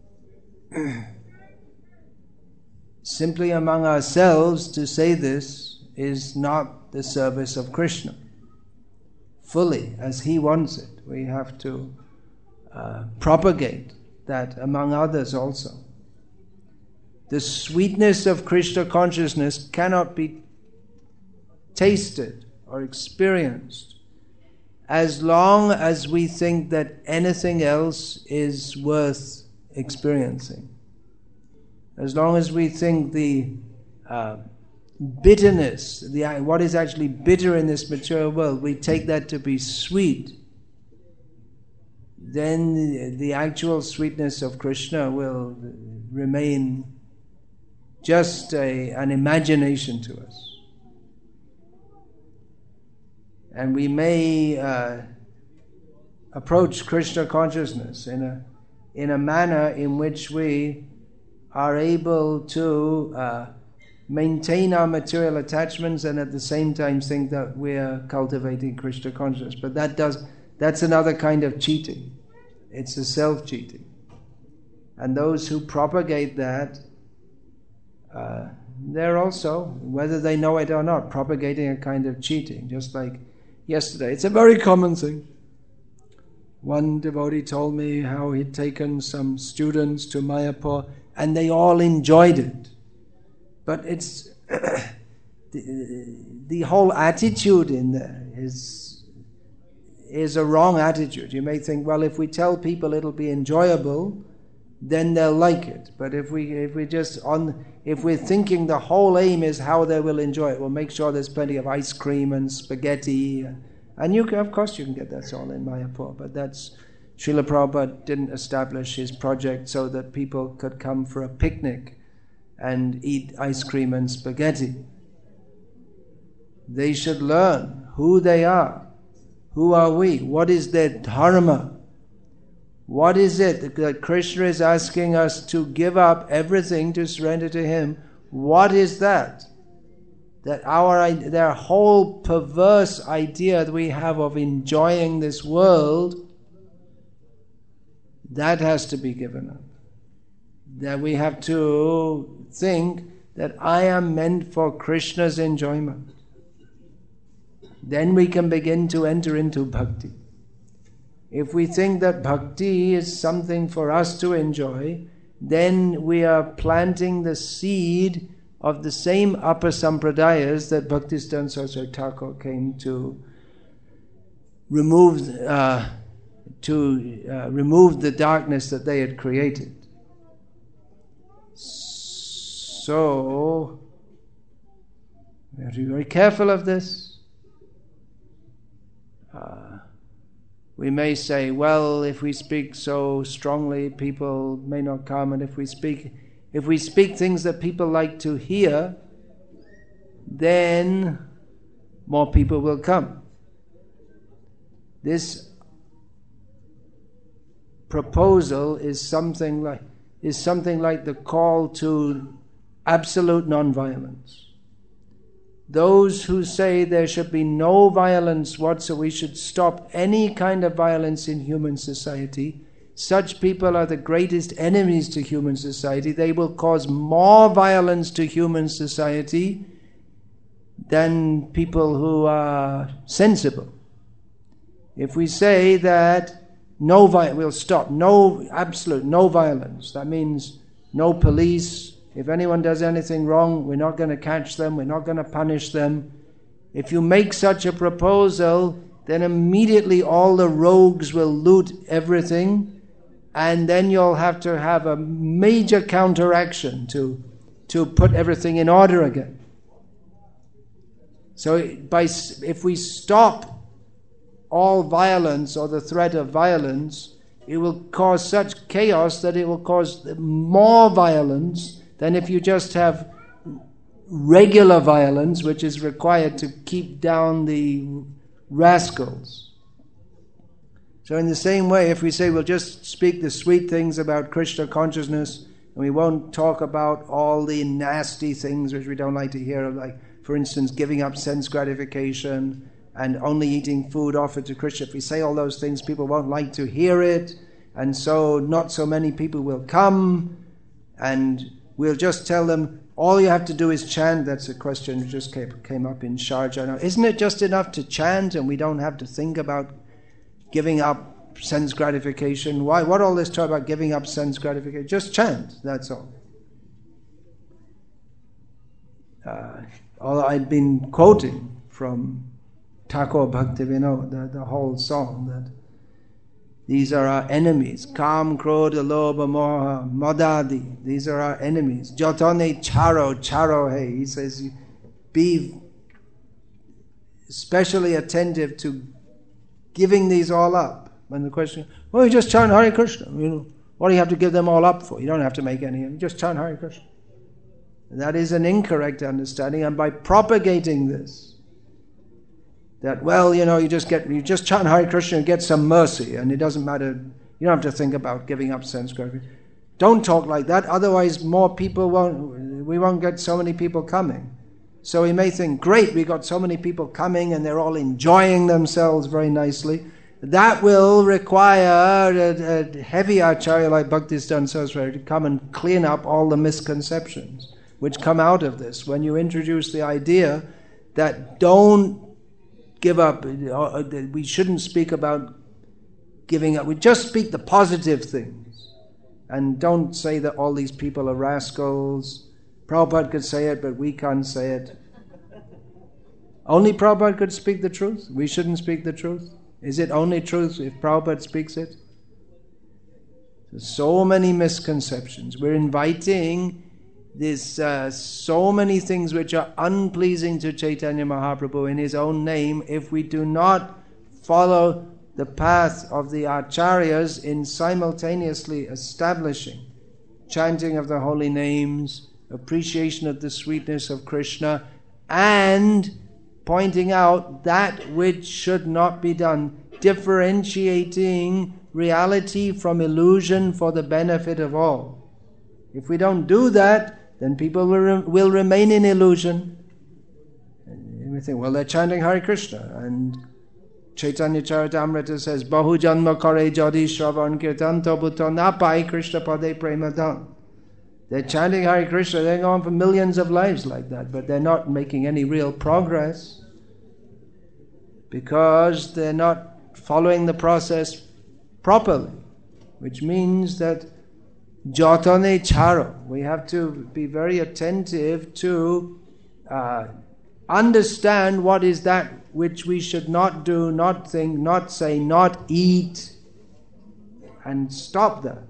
simply among ourselves to say this is not the service of Krishna fully as he wants it. We have to uh, propagate that among others also. The sweetness of Krishna consciousness cannot be tasted or experienced as long as we think that anything else is worth experiencing. As long as we think the uh, bitterness, the what is actually bitter in this material world, we take that to be sweet, then the, the actual sweetness of Krishna will remain just a, an imagination to us. And we may uh, approach Krishna consciousness in a in a manner in which we are able to uh, maintain our material attachments and at the same time think that we are cultivating Krishna consciousness. But that does that's another kind of cheating. It's a self-cheating. And those who propagate that, uh, they're also, whether they know it or not, propagating a kind of cheating, just like yesterday. It's a very common thing. One devotee told me how he'd taken some students to Mayapur and they all enjoyed it. But it's the, the whole attitude in there is, is a wrong attitude. You may think, well, if we tell people it'll be enjoyable, then they'll like it. But if we if we just on if we're thinking the whole aim is how they will enjoy it, we'll make sure there's plenty of ice cream and spaghetti, and, and you can, of course you can get that all in Mayapur, but that's Srila Prabhupada didn't establish his project so that people could come for a picnic and eat ice cream and spaghetti. They should learn who they are. Who are we? What is their dharma? What is it that Krishna is asking us to give up everything to surrender to Him? What is that? That our their whole perverse idea that we have of enjoying this world, that has to be given up. That we have to think that I am meant for Krishna's enjoyment. Then we can begin to enter into bhakti. If we think that bhakti is something for us to enjoy, then we are planting the seed of the same upper sampradayas that Bhaktisiddhanta Saraswati Thakur came to remove, uh, to uh, remove the darkness that they had created. So, we have to be very careful of this. Uh, we may say, well, if we speak so strongly, people may not come, and if we speak, if we speak things that people like to hear, then more people will come. This proposal is something like is something like the call to absolute non-violence. Those who say there should be no violence whatsoever, we should stop any kind of violence in human society, such people are the greatest enemies to human society. They will cause more violence to human society than people who are sensible. If we say that no violence, we'll stop, no, absolute, no violence, that means no police. If anyone does anything wrong, we're not going to catch them, we're not going to punish them. If you make such a proposal, then immediately all the rogues will loot everything, and then you'll have to have a major counteraction to, to put everything in order again. So by, if we stop all violence or the threat of violence, it will cause such chaos that it will cause more violence than if you just have regular violence, which is required to keep down the rascals. So in the same way, if we say we'll just speak the sweet things about Krishna consciousness, and we won't talk about all the nasty things which we don't like to hear, like, for instance, giving up sense gratification and only eating food offered to Krishna. If we say all those things, people won't like to hear it, and so not so many people will come, and we'll just tell them, all you have to do is chant. That's a question that just came, came up in Sharjah now. Isn't it just enough to chant and we don't have to think about giving up sense gratification? Why? What all this talk about giving up sense gratification? Just chant, that's all. Uh, all I'd been quoting from Thakur Bhaktivinoda, the, the whole song, that these are our enemies. Kam, Krodha, Lobha, Moha, Madadi. These are our enemies. Jotane charo, charo hey. He says, be especially attentive to giving these all up. When the question, well, you just chant Hare Krishna. You know, what do you have to give them all up for? You don't have to make any. You just chant Hare Krishna. And that is an incorrect understanding. And by propagating this, that, well, you know, you just get, you just chant Hare Krishna and get some mercy, and it doesn't matter, you don't have to think about giving up sense gratification. Don't talk like that, otherwise more people won't, we won't get so many people coming. So we may think, great, we got so many people coming and they're all enjoying themselves very nicely. That will require a, a heavy acharya like Bhaktisiddhanta Saraswati to come and clean up all the misconceptions which come out of this. When you introduce the idea that don't give up, we shouldn't speak about giving up, we just speak the positive things, and don't say that all these people are rascals. Prabhupada could say it, but we can't say it. Only Prabhupada could speak the truth. We shouldn't speak the truth. Is it only truth if Prabhupada speaks it? So, so many misconceptions. We're inviting this, uh, so many things which are unpleasing to Chaitanya Mahaprabhu in his own name if we do not follow the path of the acharyas in simultaneously establishing chanting of the holy names, appreciation of the sweetness of Krishna, and pointing out that which should not be done, differentiating reality from illusion for the benefit of all. If we don't do that, then people will, re- will remain in illusion. And we think, well, they're chanting Hare Krishna, and Chaitanya Charitamrita says, Bahu janma kare jadi shravan kirtan tabuto na pai Krishna pade premadan. They're chanting Hare Krishna, they're going for millions of lives like that, but they're not making any real progress because they're not following the process properly, which means that jatane charo, we have to be very attentive to uh, understand what is that which we should not do, not think, not say, not eat, and stop that.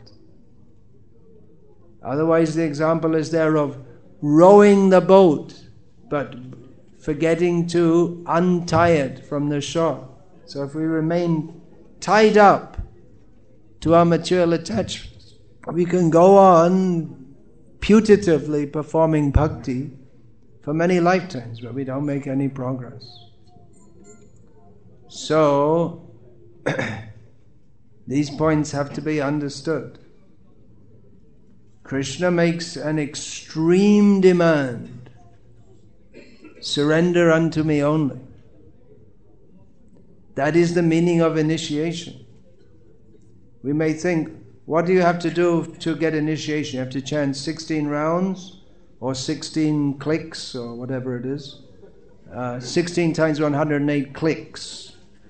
Otherwise the example is there of rowing the boat, but forgetting to untie it from the shore. So if we remain tied up to our material attachments, we can go on putatively performing bhakti for many lifetimes, but we don't make any progress. So, these points have to be understood. Krishna makes an extreme demand. Surrender unto me only. That is the meaning of initiation. We may think, what do you have to do to get initiation? You have to chant sixteen rounds, or sixteen clicks, or whatever it is. Uh, sixteen times one hundred eight clicks.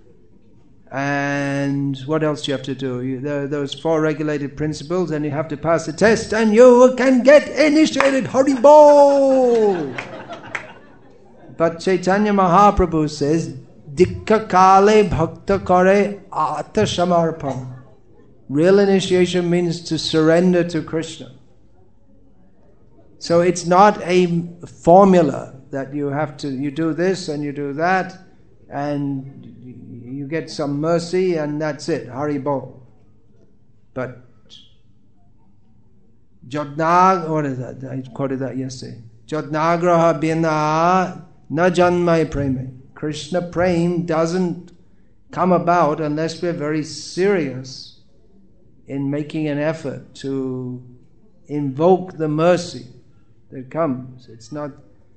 And what else do you have to do? You, there are those four regulated principles, and you have to pass the test, and you can get initiated. Haribol! But Chaitanya Mahaprabhu says, Dikka kale bhakta kare ata samarpam. Real initiation means to surrender to Krishna. So it's not a formula that you have to, you do this and you do that, and you get some mercy and that's it, Haribol. But Jodnag, what is that? I quoted that yesterday. Jodnagraha bina na janmai preme. Krishna prem doesn't come about unless we're very serious in making an effort to invoke the mercy that comes. It's not,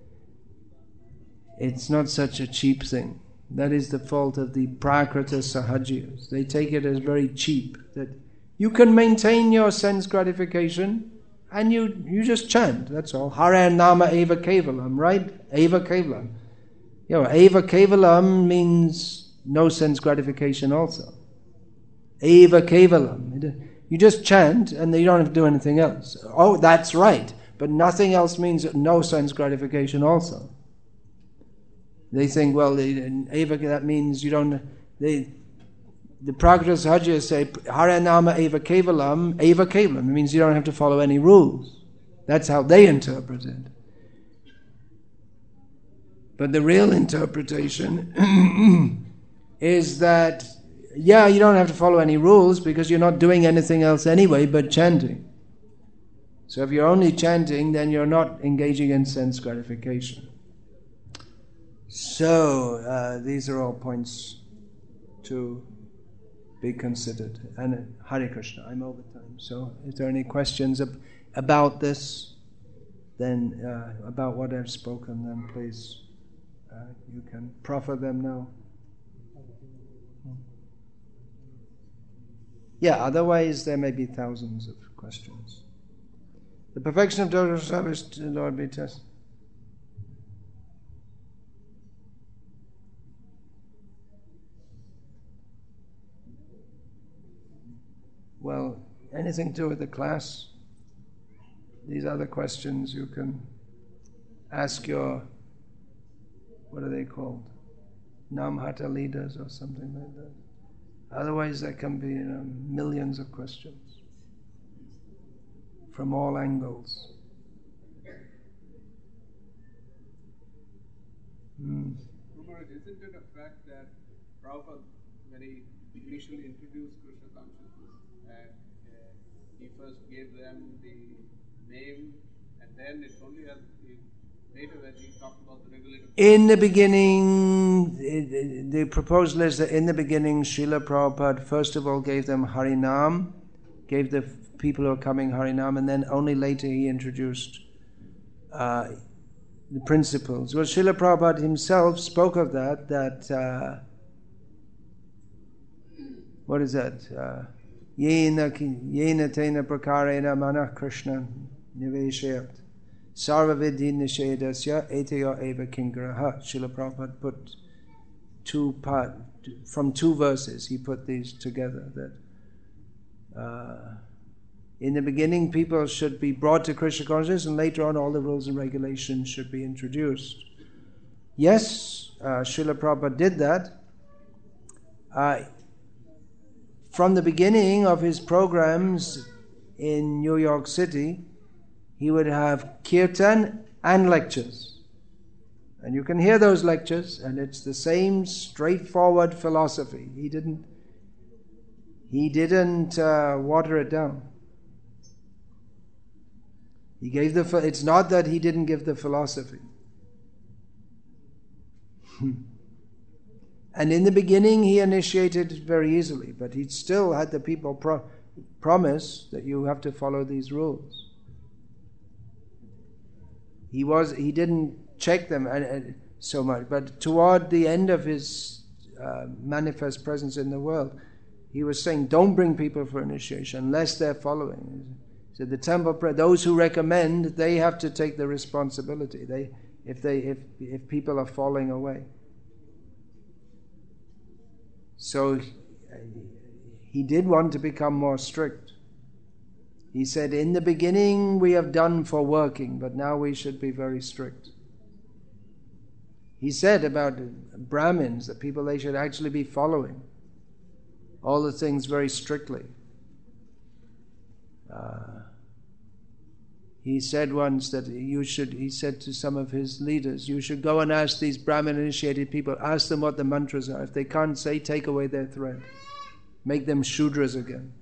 it's not such a cheap thing. That is the fault of the Prakrita Sahajiyas. They take it as very cheap, that you can maintain your sense gratification and you, you just chant, that's all. Hare Nama Eva Kevalam, right? Eva Kevalam. You know, Eva Kevalam means no sense gratification also. Eva Kevalam. You just chant and you don't have to do anything else. Oh, that's right. But nothing else means no sense gratification also. They think, well, in Eva, that means you don't, they, the Prakrita Sahajiyas say, Hare Nama Eva Kevalam, Eva Kevalam. It means you don't have to follow any rules. That's how they interpret it. But the real interpretation is that, yeah, you don't have to follow any rules because you're not doing anything else anyway but chanting. So if you're only chanting, then you're not engaging in sense gratification. So, uh, these are all points to be considered. And uh, Hare Krishna, I'm over time. So, if there are any questions ab- about this, then uh, about what I've spoken, then please, uh, you can proffer them now. Yeah, otherwise there may be thousands of questions. The perfection of total service to the Lord be tested. Well, anything to do with the class? These other questions you can ask your, what are they called? Namhata leaders or something like that. Otherwise there can be, you know, millions of questions. from all angles. Mm. Isn't it a fact that Prabhupada, when he initially introduced Krishna consciousness, and uh, he first gave them the name, and then it's only as later that he talked about the regulative. In the beginning, the proposal is that in the beginning, Srila Prabhupada first of all gave them Harinam, gave the people who are coming Harinam, and then only later he introduced uh, the principles. Well, Srila Prabhupada himself spoke of that, that, uh, what is that? Yena tena prakarena manah Krishna niveshayat sarvavidhi nishedasya etayo eva kingraha. Srila Prabhupada put two part, from two verses, he put these together, that uh, in the beginning, people should be brought to Krishna consciousness, and later on, all the rules and regulations should be introduced. Yes, uh, Srila Prabhupada did that. Uh, from the beginning of his programs in New York City, he would have kirtan and lectures. And you can hear those lectures, and it's the same straightforward philosophy. He didn't, he didn't uh, water it down. He gave the. It's not that he didn't give the philosophy. And in the beginning, he initiated it very easily, but he still had the people pro- promise that you have to follow these rules. He was. He didn't check them and, and so much, but toward the end of his uh, manifest presence in the world, he was saying, "Don't bring people for initiation unless they're following." So the temple, those who recommend, they have to take the responsibility. They, if they, if if people are falling away. So he did want to become more strict. He said, "In the beginning we have done for working, but now we should be very strict." He said about Brahmins, that people, they should actually be following all the things very strictly. Uh, he said once that you should, he said to some of his leaders, you should go and ask these Brahmin initiated people, ask them what the mantras are. If they can't say, take away their thread. Make them Shudras again.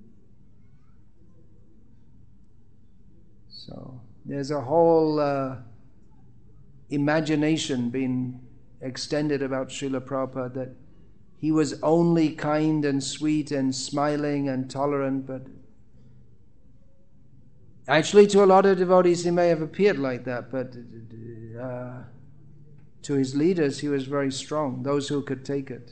So there's a whole uh, imagination being extended about Srila Prabhupada, that he was only kind and sweet and smiling and tolerant, but actually, to a lot of devotees, he may have appeared like that, but uh, to his leaders, he was very strong, those who could take it.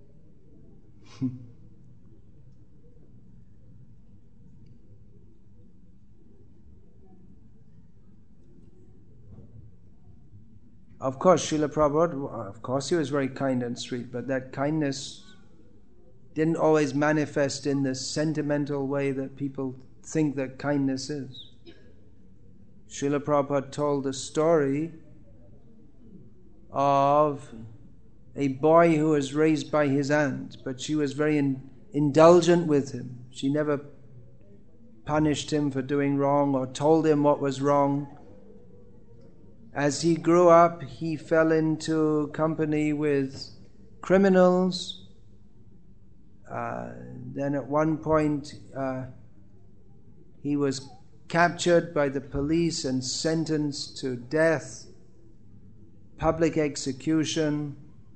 Of course, Srila Prabhupada, of course he was very kind and sweet, but that kindness didn't always manifest in the sentimental way that people think that kindness is. Srila Prabhupada told the story of a boy who was raised by his aunt, but she was very in, indulgent with him. She never punished him for doing wrong or told him what was wrong. As he grew up, he fell into company with criminals. Uh, then at one point, uh, he was captured by the police and sentenced to death, public execution.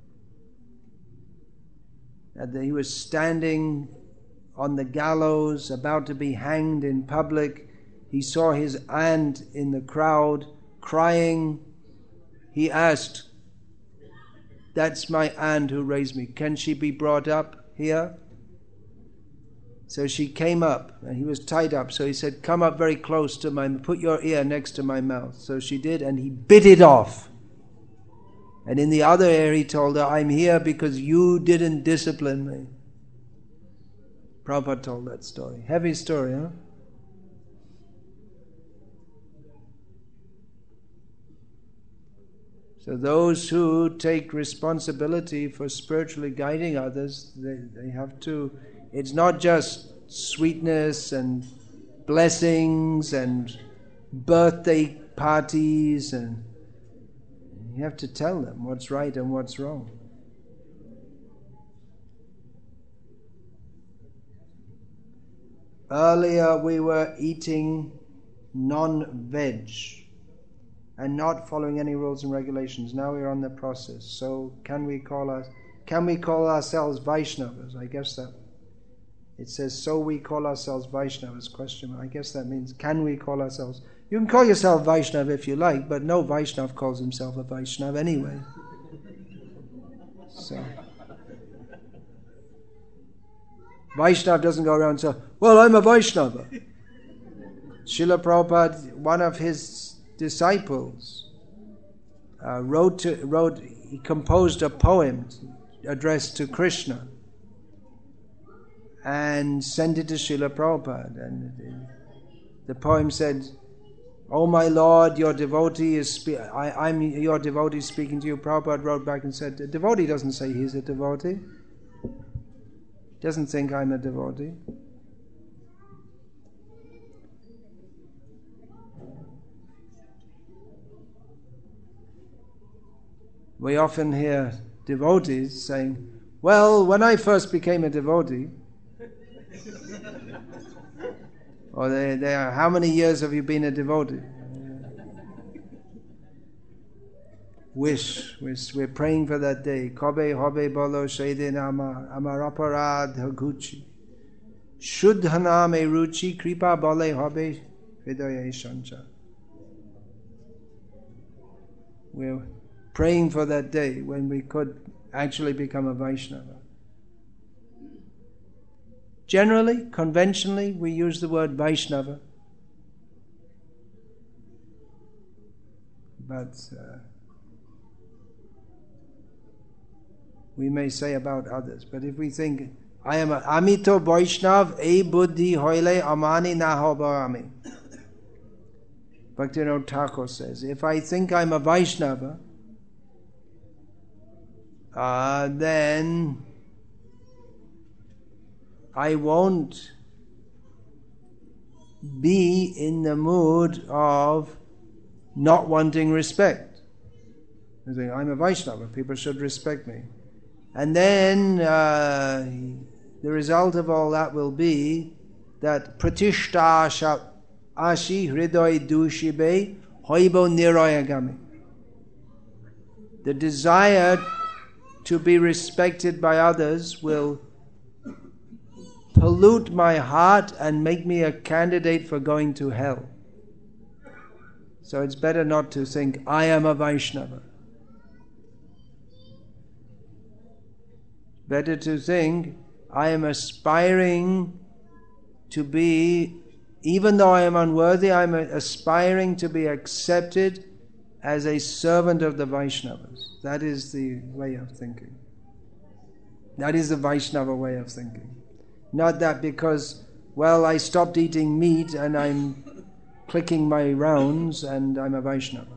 And he was standing on the gallows, about to be hanged in public. He saw his aunt in the crowd, crying. He asked, "That's my aunt who raised me. Can she be brought up here?" So she came up, and he was tied up. So he said, "Come up very close to my, put your ear next to my mouth." So she did, and he bit it off. And in the other ear he told her, "I'm here because you didn't discipline me." Prabhupada told that story. Heavy story, huh? So those who take responsibility for spiritually guiding others, they, they have to, it's not just sweetness and blessings and birthday parties, and you have to tell them what's right and what's wrong. Earlier we were eating non-veg and not following any rules and regulations. Now we're on the process. So can we call us can we call ourselves Vaishnavas? I guess that it says so we call ourselves Vaishnavas, question. I guess that means can we call ourselves. You can call yourself Vaishnava if you like, but no Vaishnav calls himself a Vaishnava anyway. So Vaishnav doesn't go around and say, well, I'm a Vaishnava. Srila Prabhupada, one of his disciples, uh, wrote, to, wrote, he composed a poem addressed to Krishna and sent it to Srila Prabhupada. And the poem said, "Oh my Lord, your devotee is, spe- I, I'm your devotee speaking to you." Prabhupada wrote back and said, the devotee doesn't say he's a devotee. Doesn't think I'm a devotee. We often hear devotees saying, well, when I first became a devotee, or they, they are, how many years have you been a devotee? Wish, wish, we're praying for that day. Kobe hobe bolo shaidin ama amaraparad haguchi. Shuddhaname ruchi kripa bole hobe hridaya shancha. We're praying for that day when we could actually become a Vaishnava. Generally, conventionally, we use the word Vaishnava. But uh, we may say about others. But if we think, I am a Amito Vaishnav, e buddhi hoile amani nahobarami. Bhaktivinoda Thakur says, if I think I'm a Vaishnava, uh, then I won't be in the mood of not wanting respect. I think I'm a Vaishnava, people should respect me. And then uh, the result of all that will be that pratishta ashi hridoy dushibe hoibo nirayagami. The desire to be respected by others will pollute my heart and make me a candidate for going to hell. So it's better not to think, I am a Vaishnava. Better to think, I am aspiring to be, even though I am unworthy, I am aspiring to be accepted as a servant of the Vaishnavas. That is the way of thinking. That is the Vaishnava way of thinking. Not that because, well, I stopped eating meat and I'm clicking my rounds and I'm a Vaishnava.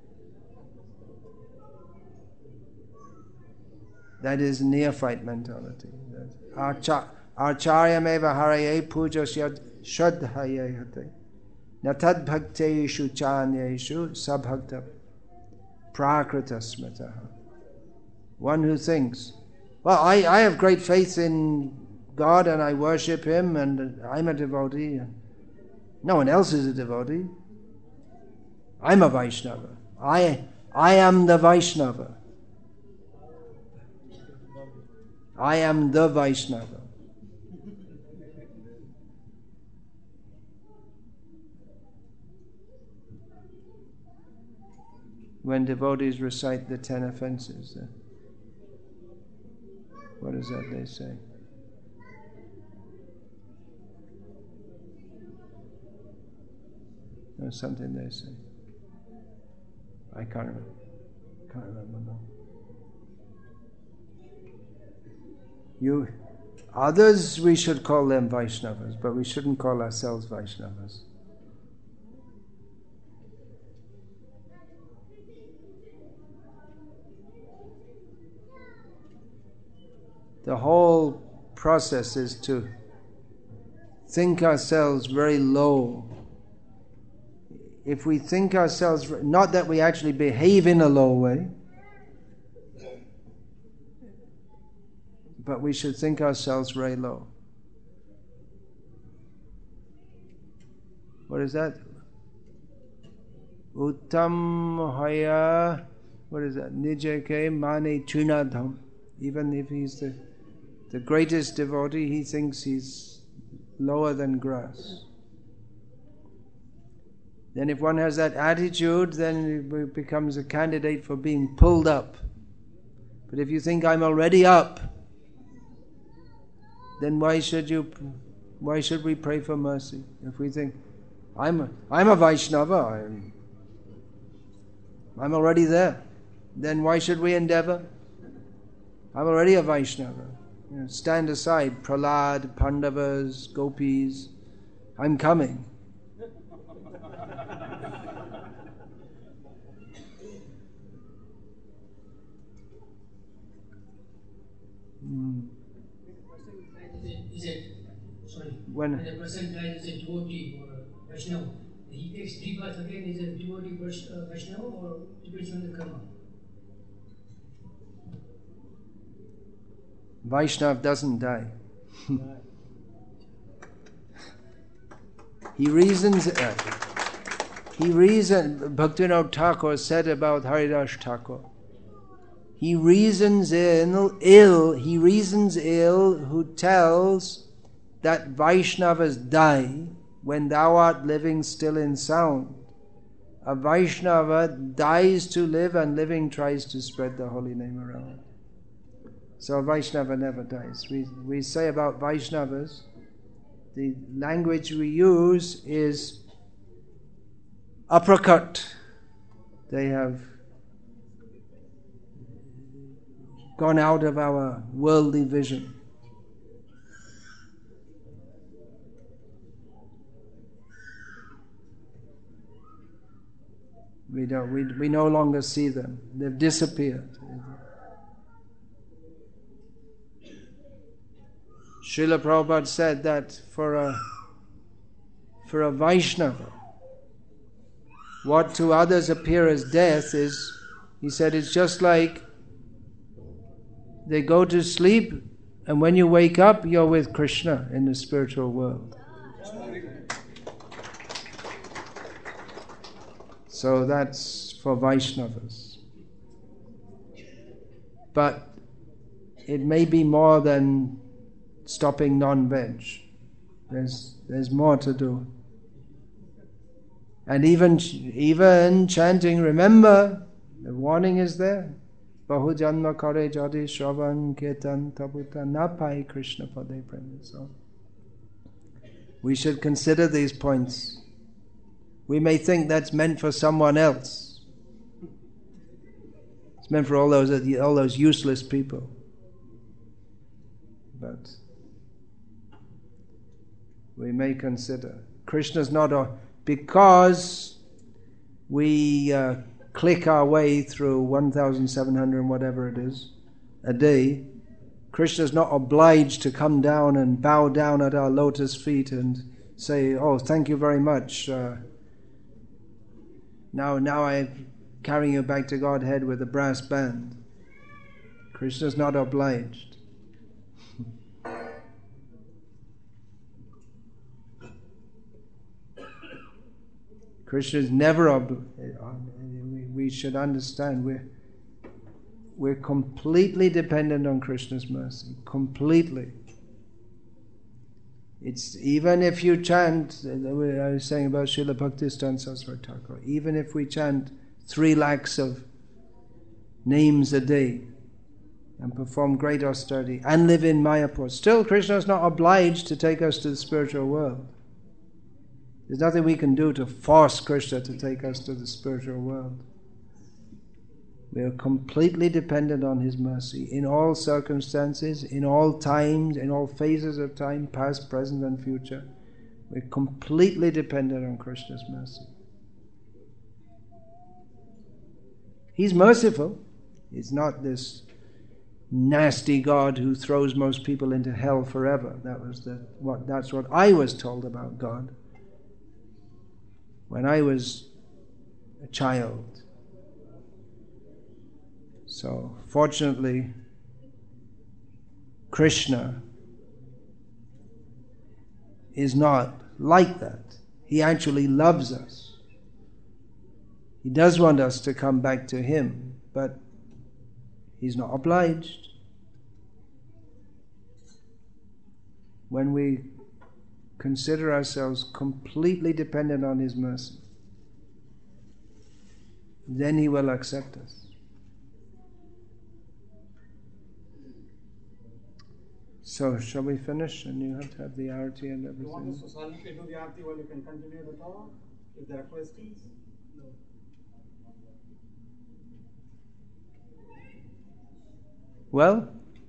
That is neophyte mentality. Acharya meva haraye pujasyad shadhaye hate. Natad bhakteshu chanyeshu sabhakta prakrita smitaha. One who thinks, well, I, I have great faith in God and I worship Him and I'm a devotee. No one else is a devotee. I'm a Vaishnava. I, I am the Vaishnava. I am the Vaishnava. When devotees recite the ten offenses, uh, what is that they say? There's something they say. I can't remember. Can't remember now. You, others we should call them Vaishnavas, but we shouldn't call ourselves Vaishnavas. The whole process is to think ourselves very low, if we think ourselves, not that we actually behave in a low way, but we should think ourselves very low. What is that? Uttam haya, what is that? Nijake mane chunadham. Even if he's the, the greatest devotee, he thinks he's lower than grass. Then if one has that attitude, then it becomes a candidate for being pulled up. But if you think I'm already up, then why should you? Why should we pray for mercy? If we think I'm a, I'm a Vaishnava, I'm, I'm already there, then why should we endeavor? I'm already a Vaishnava. You know, stand aside, Prahlad, Pandavas, Gopis. I'm coming. Mm. Is it, sorry, When, when a person dies as a devotee or a Vaishnava, he takes rebirth again as a devotee Vaishnava, or depends on the karma? Vaishnava doesn't die. He reasons, uh, he reasons, Bhaktivinoda Thakur said about Haridas Thakur, he reasons ill, ill, he reasons ill who tells that Vaishnavas die when thou art living still in sound. A Vaishnava dies to live, and living tries to spread the holy name around. So a Vaishnava never dies. We, we say about Vaishnavas, the language we use is uppercut. They have gone out of our worldly vision. We don't. We we no longer see them. They've disappeared. Srila Prabhupada said that for a for a Vaishnava, what to others appear as death is, he said, it's just like they go to sleep, and when you wake up, you're with Krishna in the spiritual world. So that's for Vaishnavas. But it may be more than stopping non-veg. There's there's more to do. And even even chanting, remember, the warning is there. Bahu janma kare jadi shravan ketan taputa na pai Krishna pade prema. So we should consider these points. We may think that's meant for someone else. It's meant for all those all those useless people. But we may consider Krishna's not a because we uh, click our way through one thousand seven hundred and whatever it is a day. Krishna's not obliged to come down and bow down at our lotus feet and say, "Oh, thank you very much. Uh, now, now I'm carrying you back to Godhead with a brass band." Krishna's not obliged. Krishna is never obliged. We should understand we're we're completely dependent on Krishna's mercy. Completely. It's even if you chant, I was saying about Srila Bhaktistan Saraswati Thakur, even if we chant three lakhs of names a day and perform great austerity and live in Mayapur, still Krishna is not obliged to take us to the spiritual world. There's nothing we can do to force Krishna to take us to the spiritual world. We are completely dependent on His mercy in all circumstances, in all times, in all phases of time, past, present and future. We're completely dependent on Krishna's mercy. He's merciful. He's not this nasty God who throws most people into hell forever. That was the what that's what I was told about God when I was a child. So fortunately, Krishna is not like that. He actually loves us. He does want us to come back to him, but he's not obliged. When we consider ourselves completely dependent on his mercy, then he will accept us. So, shall we finish? And you have to have the arati and everything. You want us to silently do the arati while you can continue the talk? If there are questions? No. Well,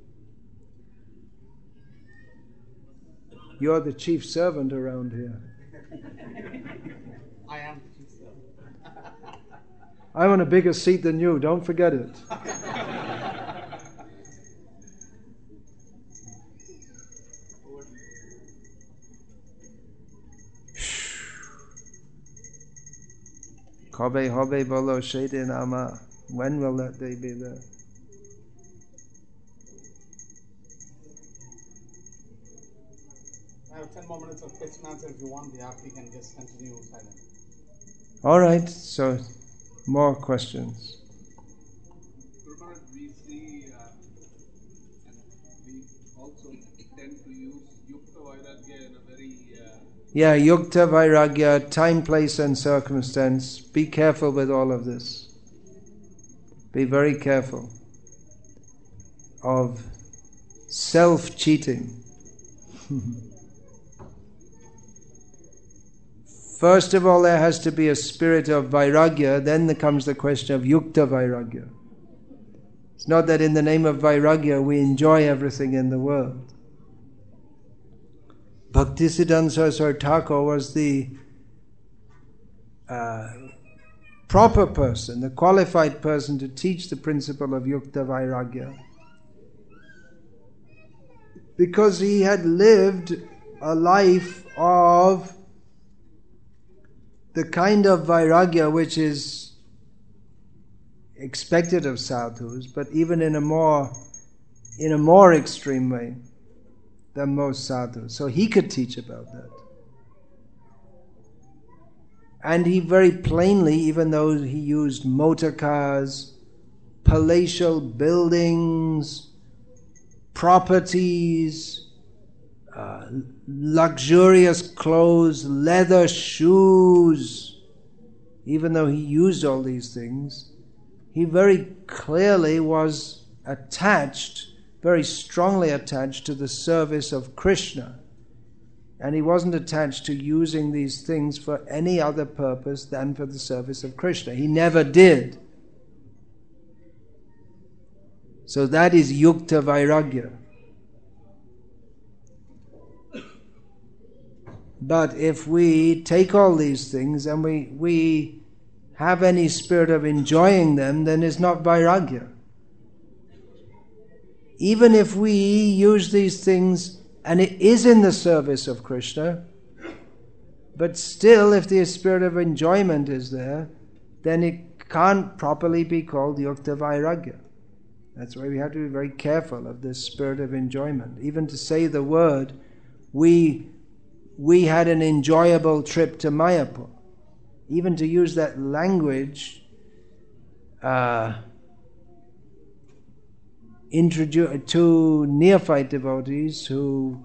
you're the chief servant around here. I am the chief servant. I want a bigger seat than you, don't forget it. Kabe hobe bolo shede nama. When will that day be there? I have ten more minutes of question and answer. If you want the arti, can just continue silently. All right, so more questions. Guru Maharaj, we see, uh, and we also tend to use Yukta Vairagya in a very uh, Yeah, yukta, vairagya, time, place and circumstance. Be careful with all of this. Be very careful of self-cheating. First of all, there has to be a spirit of vairagya, then there comes the question of yukta vairagya. It's not that in the name of vairagya we enjoy everything in the world. Bhaktisiddhanta Saraswati Thakur was the uh, proper person, the qualified person to teach the principle of yukta vairagya, because he had lived a life of the kind of vairagya which is expected of sadhus, but even in a more in a more extreme way than most sadhus. So he could teach about that. And he very plainly, even though he used motor cars, palatial buildings, properties, uh, luxurious clothes, leather shoes, even though he used all these things, he very clearly was attached, very strongly attached to the service of Krishna. And he wasn't attached to using these things for any other purpose than for the service of Krishna. He never did. So that is yukta vairagya. But if we take all these things and we, we have any spirit of enjoying them, then it's not vairagya. Even if we use these things and it is in the service of Krishna, but still if the spirit of enjoyment is there, then it can't properly be called yukta vairagya. That's why we have to be very careful of this spirit of enjoyment. Even to say the word, we we had an enjoyable trip to Mayapur. Even to use that language uh, introduce to neophyte devotees who,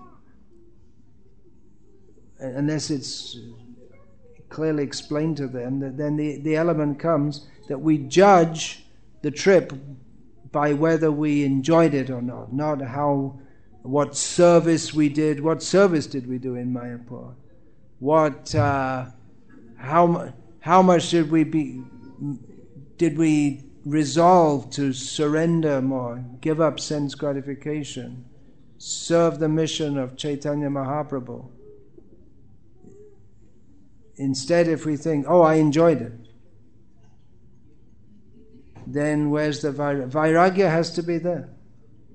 unless it's clearly explained to them, that then the, the element comes that we judge the trip by whether we enjoyed it or not, not how, what service we did. What service did we do in Mayapur? What, uh, how how much did we be? Did we resolve to surrender more, give up sense gratification, serve the mission of Chaitanya Mahaprabhu? Instead, if we think, "Oh, I enjoyed it," then where's the vairagya? Vairagya has to be there.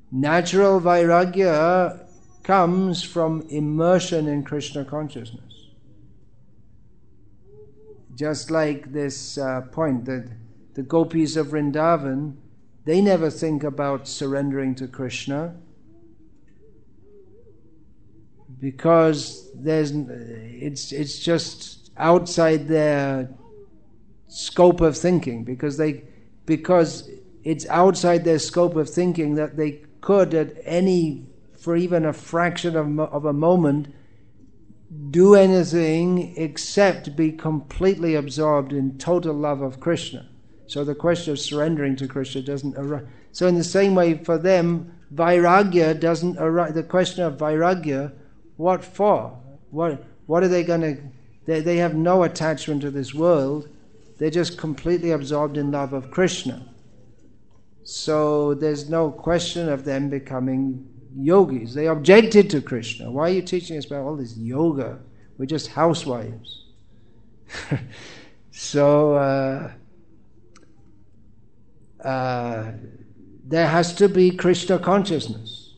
Natural vairagya comes from immersion in Krishna consciousness. Just like this uh, point that the gopis of Vrindavan, they never think about surrendering to Krishna because there's it's it's just outside their scope of thinking, because they because it's outside their scope of thinking that they could at any, for even a fraction of, of a moment, do anything except be completely absorbed in total love of Krishna. So the question of surrendering to Krishna doesn't arise. So in the same way, for them, vairagya doesn't arise. The question of vairagya, what for? What what are they going to... They, they have no attachment to this world. They're just completely absorbed in love of Krishna. So there's no question of them becoming yogis. They objected to Krishna. Why are you teaching us about all this yoga? We're just housewives. so uh, uh, there has to be Krishna consciousness.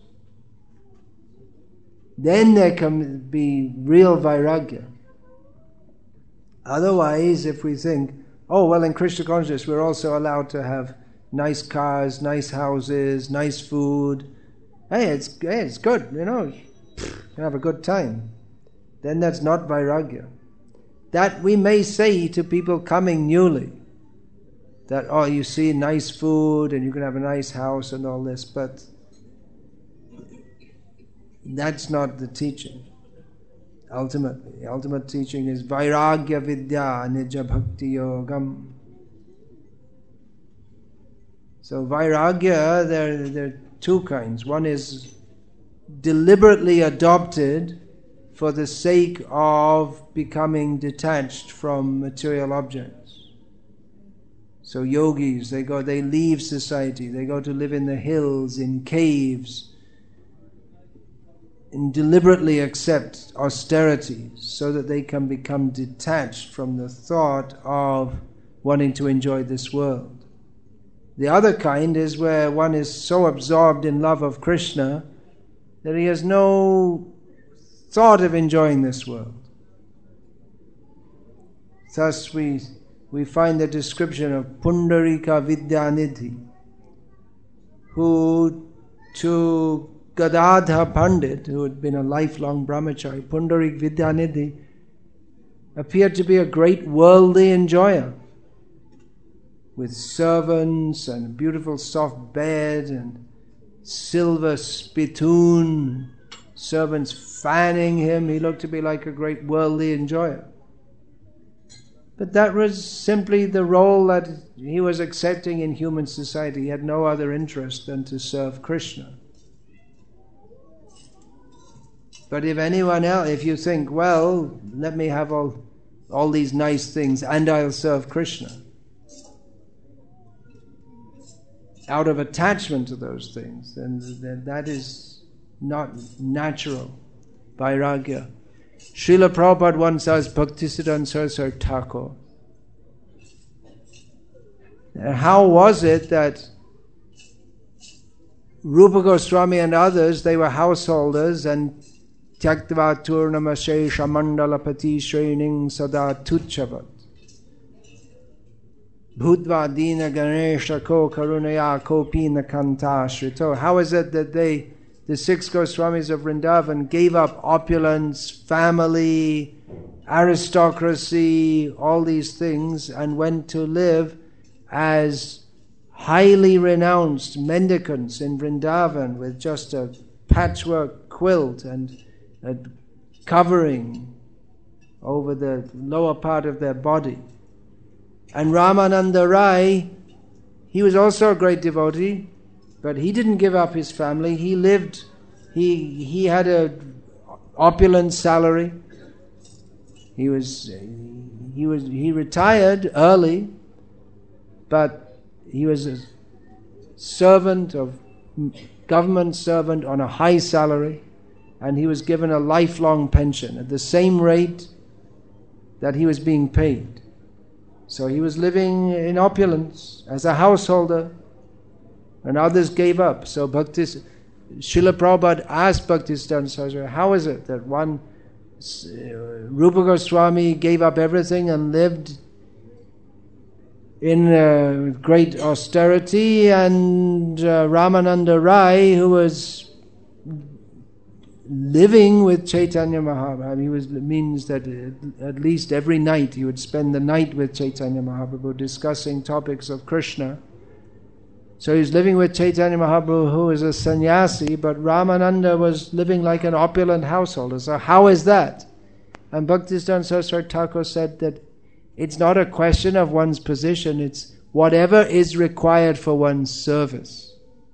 Then there can be real vairagya. Otherwise, if we think, oh, well, in Krishna consciousness we're also allowed to have nice cars, nice houses, nice food. Hey, it's hey, it's good, you know, you can have a good time. Then that's not vairagya. That we may say to people coming newly, that, oh, you see nice food and you can have a nice house and all this, but that's not the teaching. Ultimately, the ultimate teaching is vairagya vidya nija bhakti yogam. So vairagya, there, there are two kinds. One is deliberately adopted for the sake of becoming detached from material objects. So yogis, they go, they leave society, they go to live in the hills, in caves, and deliberately accept austerities so that they can become detached from the thought of wanting to enjoy this world. The other kind is where one is so absorbed in love of Krishna that he has no thought of enjoying this world. Thus we we find the description of Pundarika Vidyanidhi, who to Gadadha Pandit, who had been a lifelong brahmachari, Pundarik Vidyanidhi, appeared to be a great worldly enjoyer, with servants and a beautiful soft bed and silver spittoon, servants fanning him. He looked to be like a great worldly enjoyer. But that was simply the role that he was accepting in human society. He had no other interest than to serve Krishna. But if anyone else, if you think, well, let me have all, all these nice things and I'll serve Krishna, out of attachment to those things, then, then that is not natural vairagya. Srila Prabhupada once asked Bhaktisiddhanta Saraswati Thakur, how was it that Rupa Goswami and others, they were householders, and Tyaktva Turnamashesha Mandalapati Shrening Sada Tuchavat Bhutva Dina Ganesha Ko Karunaya Kopina Kanta Shrito. How is it that they, the six Goswamis of Vrindavan, gave up opulence, family, aristocracy, all these things, and went to live as highly renounced mendicants in Vrindavan with just a patchwork quilt and a covering over the lower part of their body? And Ramananda Rai, he was also a great devotee, but he didn't give up his family. He lived, he he had a opulent salary. He was he was he retired early, but he was a servant of government servant on a high salary, and he was given a lifelong pension at the same rate that he was being paid. So he was living in opulence as a householder, and others gave up. So Bhakti, Srila Prabhupada asked Bhaktisiddhanta Saraswati, how is it that one, uh, Rupa Goswami gave up everything and lived in uh, great austerity, and uh, Ramananda Rai, who was living with Chaitanya Mahaprabhu, he was means that at least every night he would spend the night with Chaitanya Mahaprabhu discussing topics of Krishna. So he was living with Chaitanya Mahaprabhu, who is a sannyasi, but Ramananda was living like an opulent householder. So how is that? And Bhaktisiddhanta Saraswati Thakur said that it's not a question of one's position, it's whatever is required for one's service.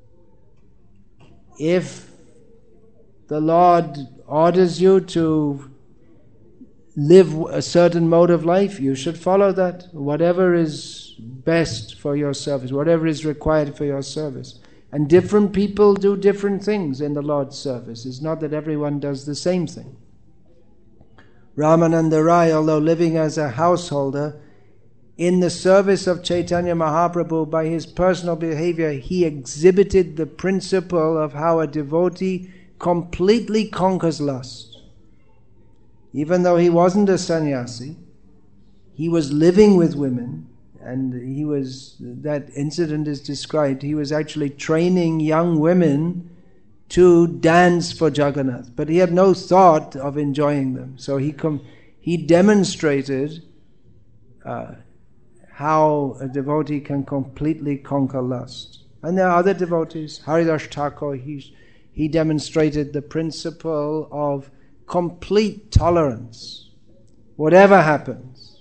If the Lord orders you to live a certain mode of life, you should follow that. Whatever is best for your service, whatever is required for your service. And different people do different things in the Lord's service. It's not that everyone does the same thing. Ramananda Rai, although living as a householder, in the service of Chaitanya Mahaprabhu, by his personal behavior, he exhibited the principle of how a devotee completely conquers lust. Even though he wasn't a sannyasi, he was living with women, and he was, that incident is described, he was actually training young women to dance for Jagannath, but he had no thought of enjoying them. So he com- he demonstrated uh, how a devotee can completely conquer lust. And there are other devotees. Haridas Thakur, he, he demonstrated the principle of complete tolerance. Whatever happens,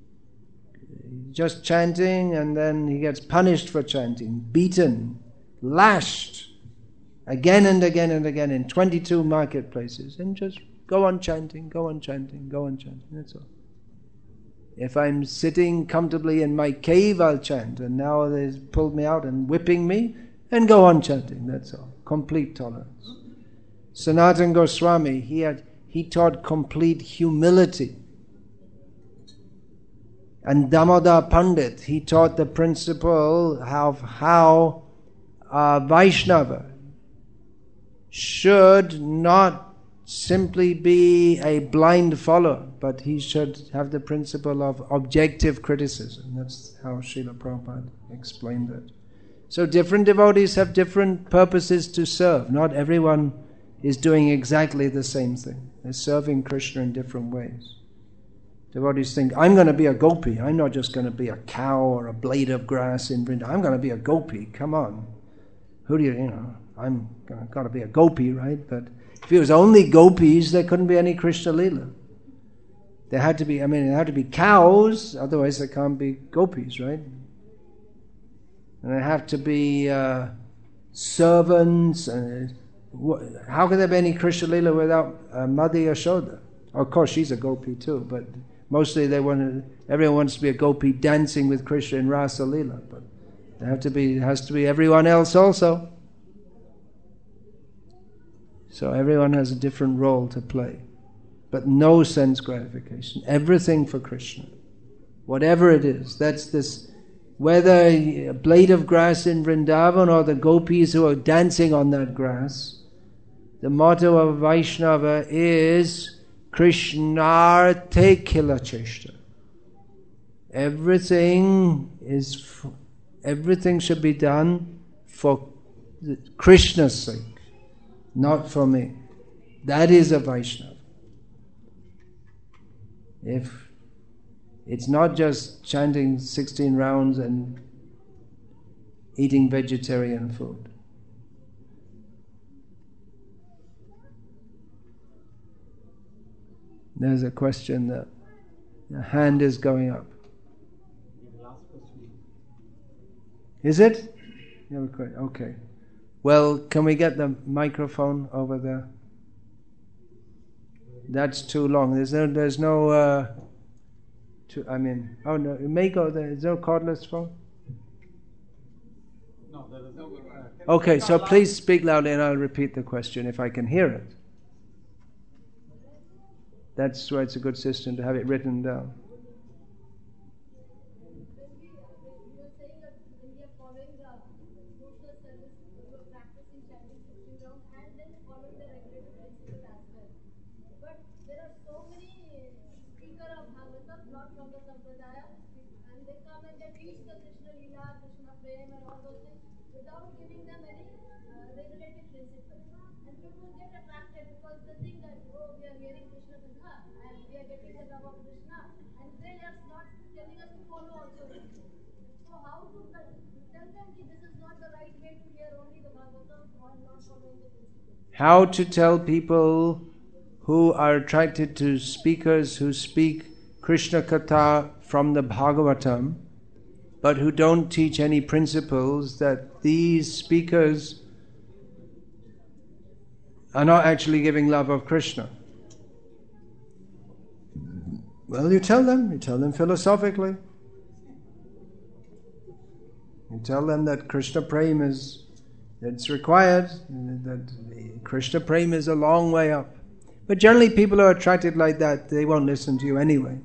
just chanting, and then he gets punished for chanting, beaten, lashed, again and again and again in twenty-two marketplaces, and just go on chanting, go on chanting, go on chanting, that's all. If I'm sitting comfortably in my cave, I'll chant, and now they've pulled me out and whipping me, and go on chanting, that's all. Complete tolerance. Sanatana Goswami, he had he taught complete humility. And Damodar Pandit, he taught the principle of how a Vaishnava should not simply be a blind follower, but he should have the principle of objective criticism. That's how Srila Prabhupada explained it. So different devotees have different purposes to serve. Not everyone is doing exactly the same thing. They're serving Krishna in different ways. Devotees think, I'm going to be a gopi. I'm not just going to be a cow or a blade of grass in Vrindavan. I'm going to be a gopi. Come on. Who do you, you know, I'm got to be a gopi, right? But if it was only gopis, there couldn't be any Krishna Lila. There had to be, I mean, there had to be cows, otherwise there can't be gopis, right? And there have to be uh, servants. And wh- how could there be any Krishna Lila without uh, Mother Yashoda? Of course, she's a gopi too, but mostly they want to, everyone wants to be a gopi dancing with Krishna in Rasa Lila, but there have to be, has to be everyone else also. So everyone has a different role to play, but no sense gratification. Everything for Krishna, whatever it is. That's this. Whether a blade of grass in Vrindavan or the gopis who are dancing on that grass, the motto of Vaishnava is Krishnarte Kila Cheshta. Everything is, f- everything should be done for Krishna's sake, not for me. That is a Vaishnava. If it's not just chanting sixteen rounds and eating vegetarian food. There's a question that the hand is going up. Is it? You have a question? Okay. Well, can we get the microphone over there? That's too long. There's no. There's no. Uh, to, I mean, oh no, it may go there. Is there a cordless phone? No, there is no. Okay, so please speak loudly, and I'll repeat the question if I can hear it. That's why it's a good system to have it written down. not from the Sampradaya, and they come and they teach the Krishna Leela, Krishna Prem and all those things without giving them any uh, regulative principles. And people get attracted because they think that, oh, we are hearing Krishna Katha and we are getting the love of Krishna, and they are not telling us to follow also. So how to tell them that this is not the right way to hear only the Bhagavatam or not following the principles? How to tell people who are attracted to speakers who speak Krishna Katha from the Bhagavatam, but who don't teach any principles, that these speakers are not actually giving love of Krishna. Well, you tell them, you tell them philosophically. You tell them that Krishna Prem is, it's required, that Krishna Prem is a long way up. But generally people are attracted like that, they won't listen to you anyway.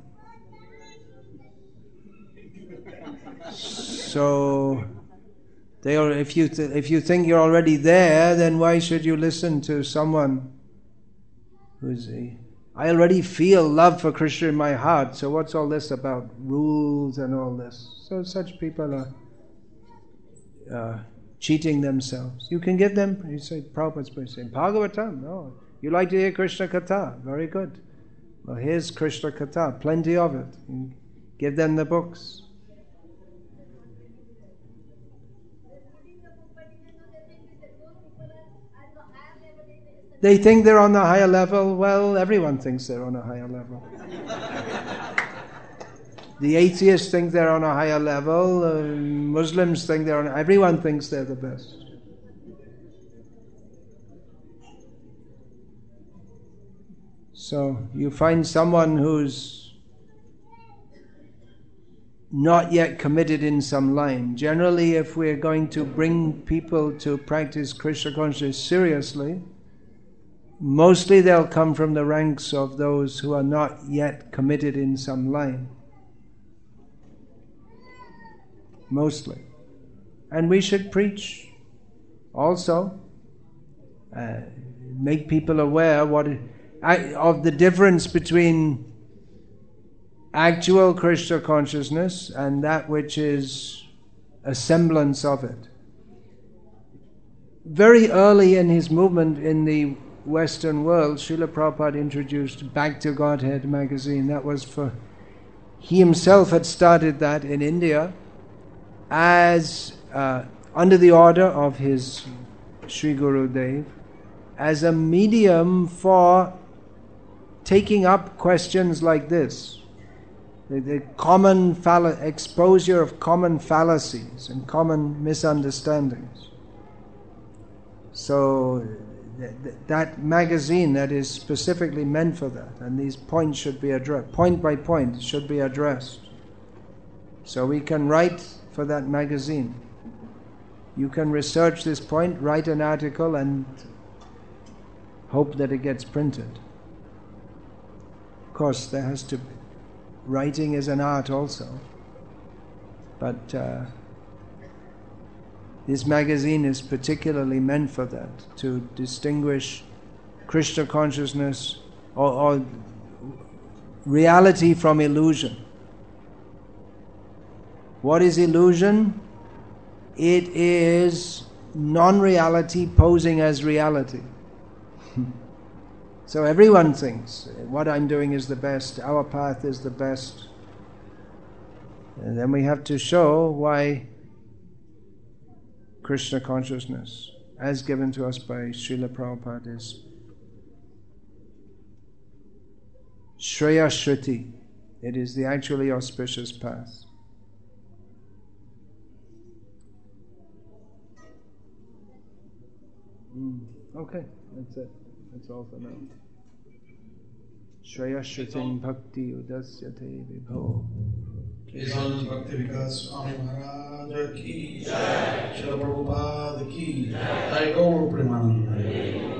So, they are, if you th- if you think you're already there, then why should you listen to someone who's a, I already feel love for Krishna in my heart, so what's all this about rules and all this? So such people are uh, cheating themselves. You can give them, you say, Prabhupada's saying, Bhagavatam, no. You like to hear Krishna Katha, very good. Well, here's Krishna Katha, plenty of it. You give them the books. They think they're on the higher level. Well, everyone thinks they're on a higher level. The atheists think they're on a higher level. Uh, Muslims think they're on. Everyone thinks they're the best. So you find someone who's not yet committed in some line. Generally, if we're going to bring people to practice Krishna consciousness seriously, mostly they'll come from the ranks of those who are not yet committed in some line. Mostly. And we should preach also, uh, make people aware what it, of the difference between actual Krishna consciousness and that which is a semblance of it. Very early in his movement in the Western world, Srila Prabhupada introduced Back to Godhead magazine. That was for, he himself had started that in India as uh, under the order of his Sri Gurudev, as a medium for taking up questions like this, the, the common fall- exposure of common fallacies and common misunderstandings. So th- th- that magazine that is specifically meant for that, and these points should be addressed, point by point should be addressed. So we can write for that magazine. You can research this point, write an article, and hope that it gets printed. Of course, there has to be, writing is an art also. But uh, this magazine is particularly meant for that, to distinguish Krishna consciousness or, or reality from illusion. What is illusion? It is non-reality posing as reality. So everyone thinks, what I'm doing is the best, our path is the best. And then we have to show why Krishna consciousness, as given to us by Srila Prabhupada, is Shreya Shruti. It is the actually auspicious path. Mm. Okay, that's it. That's all for now. Shreya Shrutim Bhakti Udasyate Vibho. Kesan Bhakti Vikas Swami Maharaj ki Jai, Srila Prabhupada ki Jai, Gaur Premanand.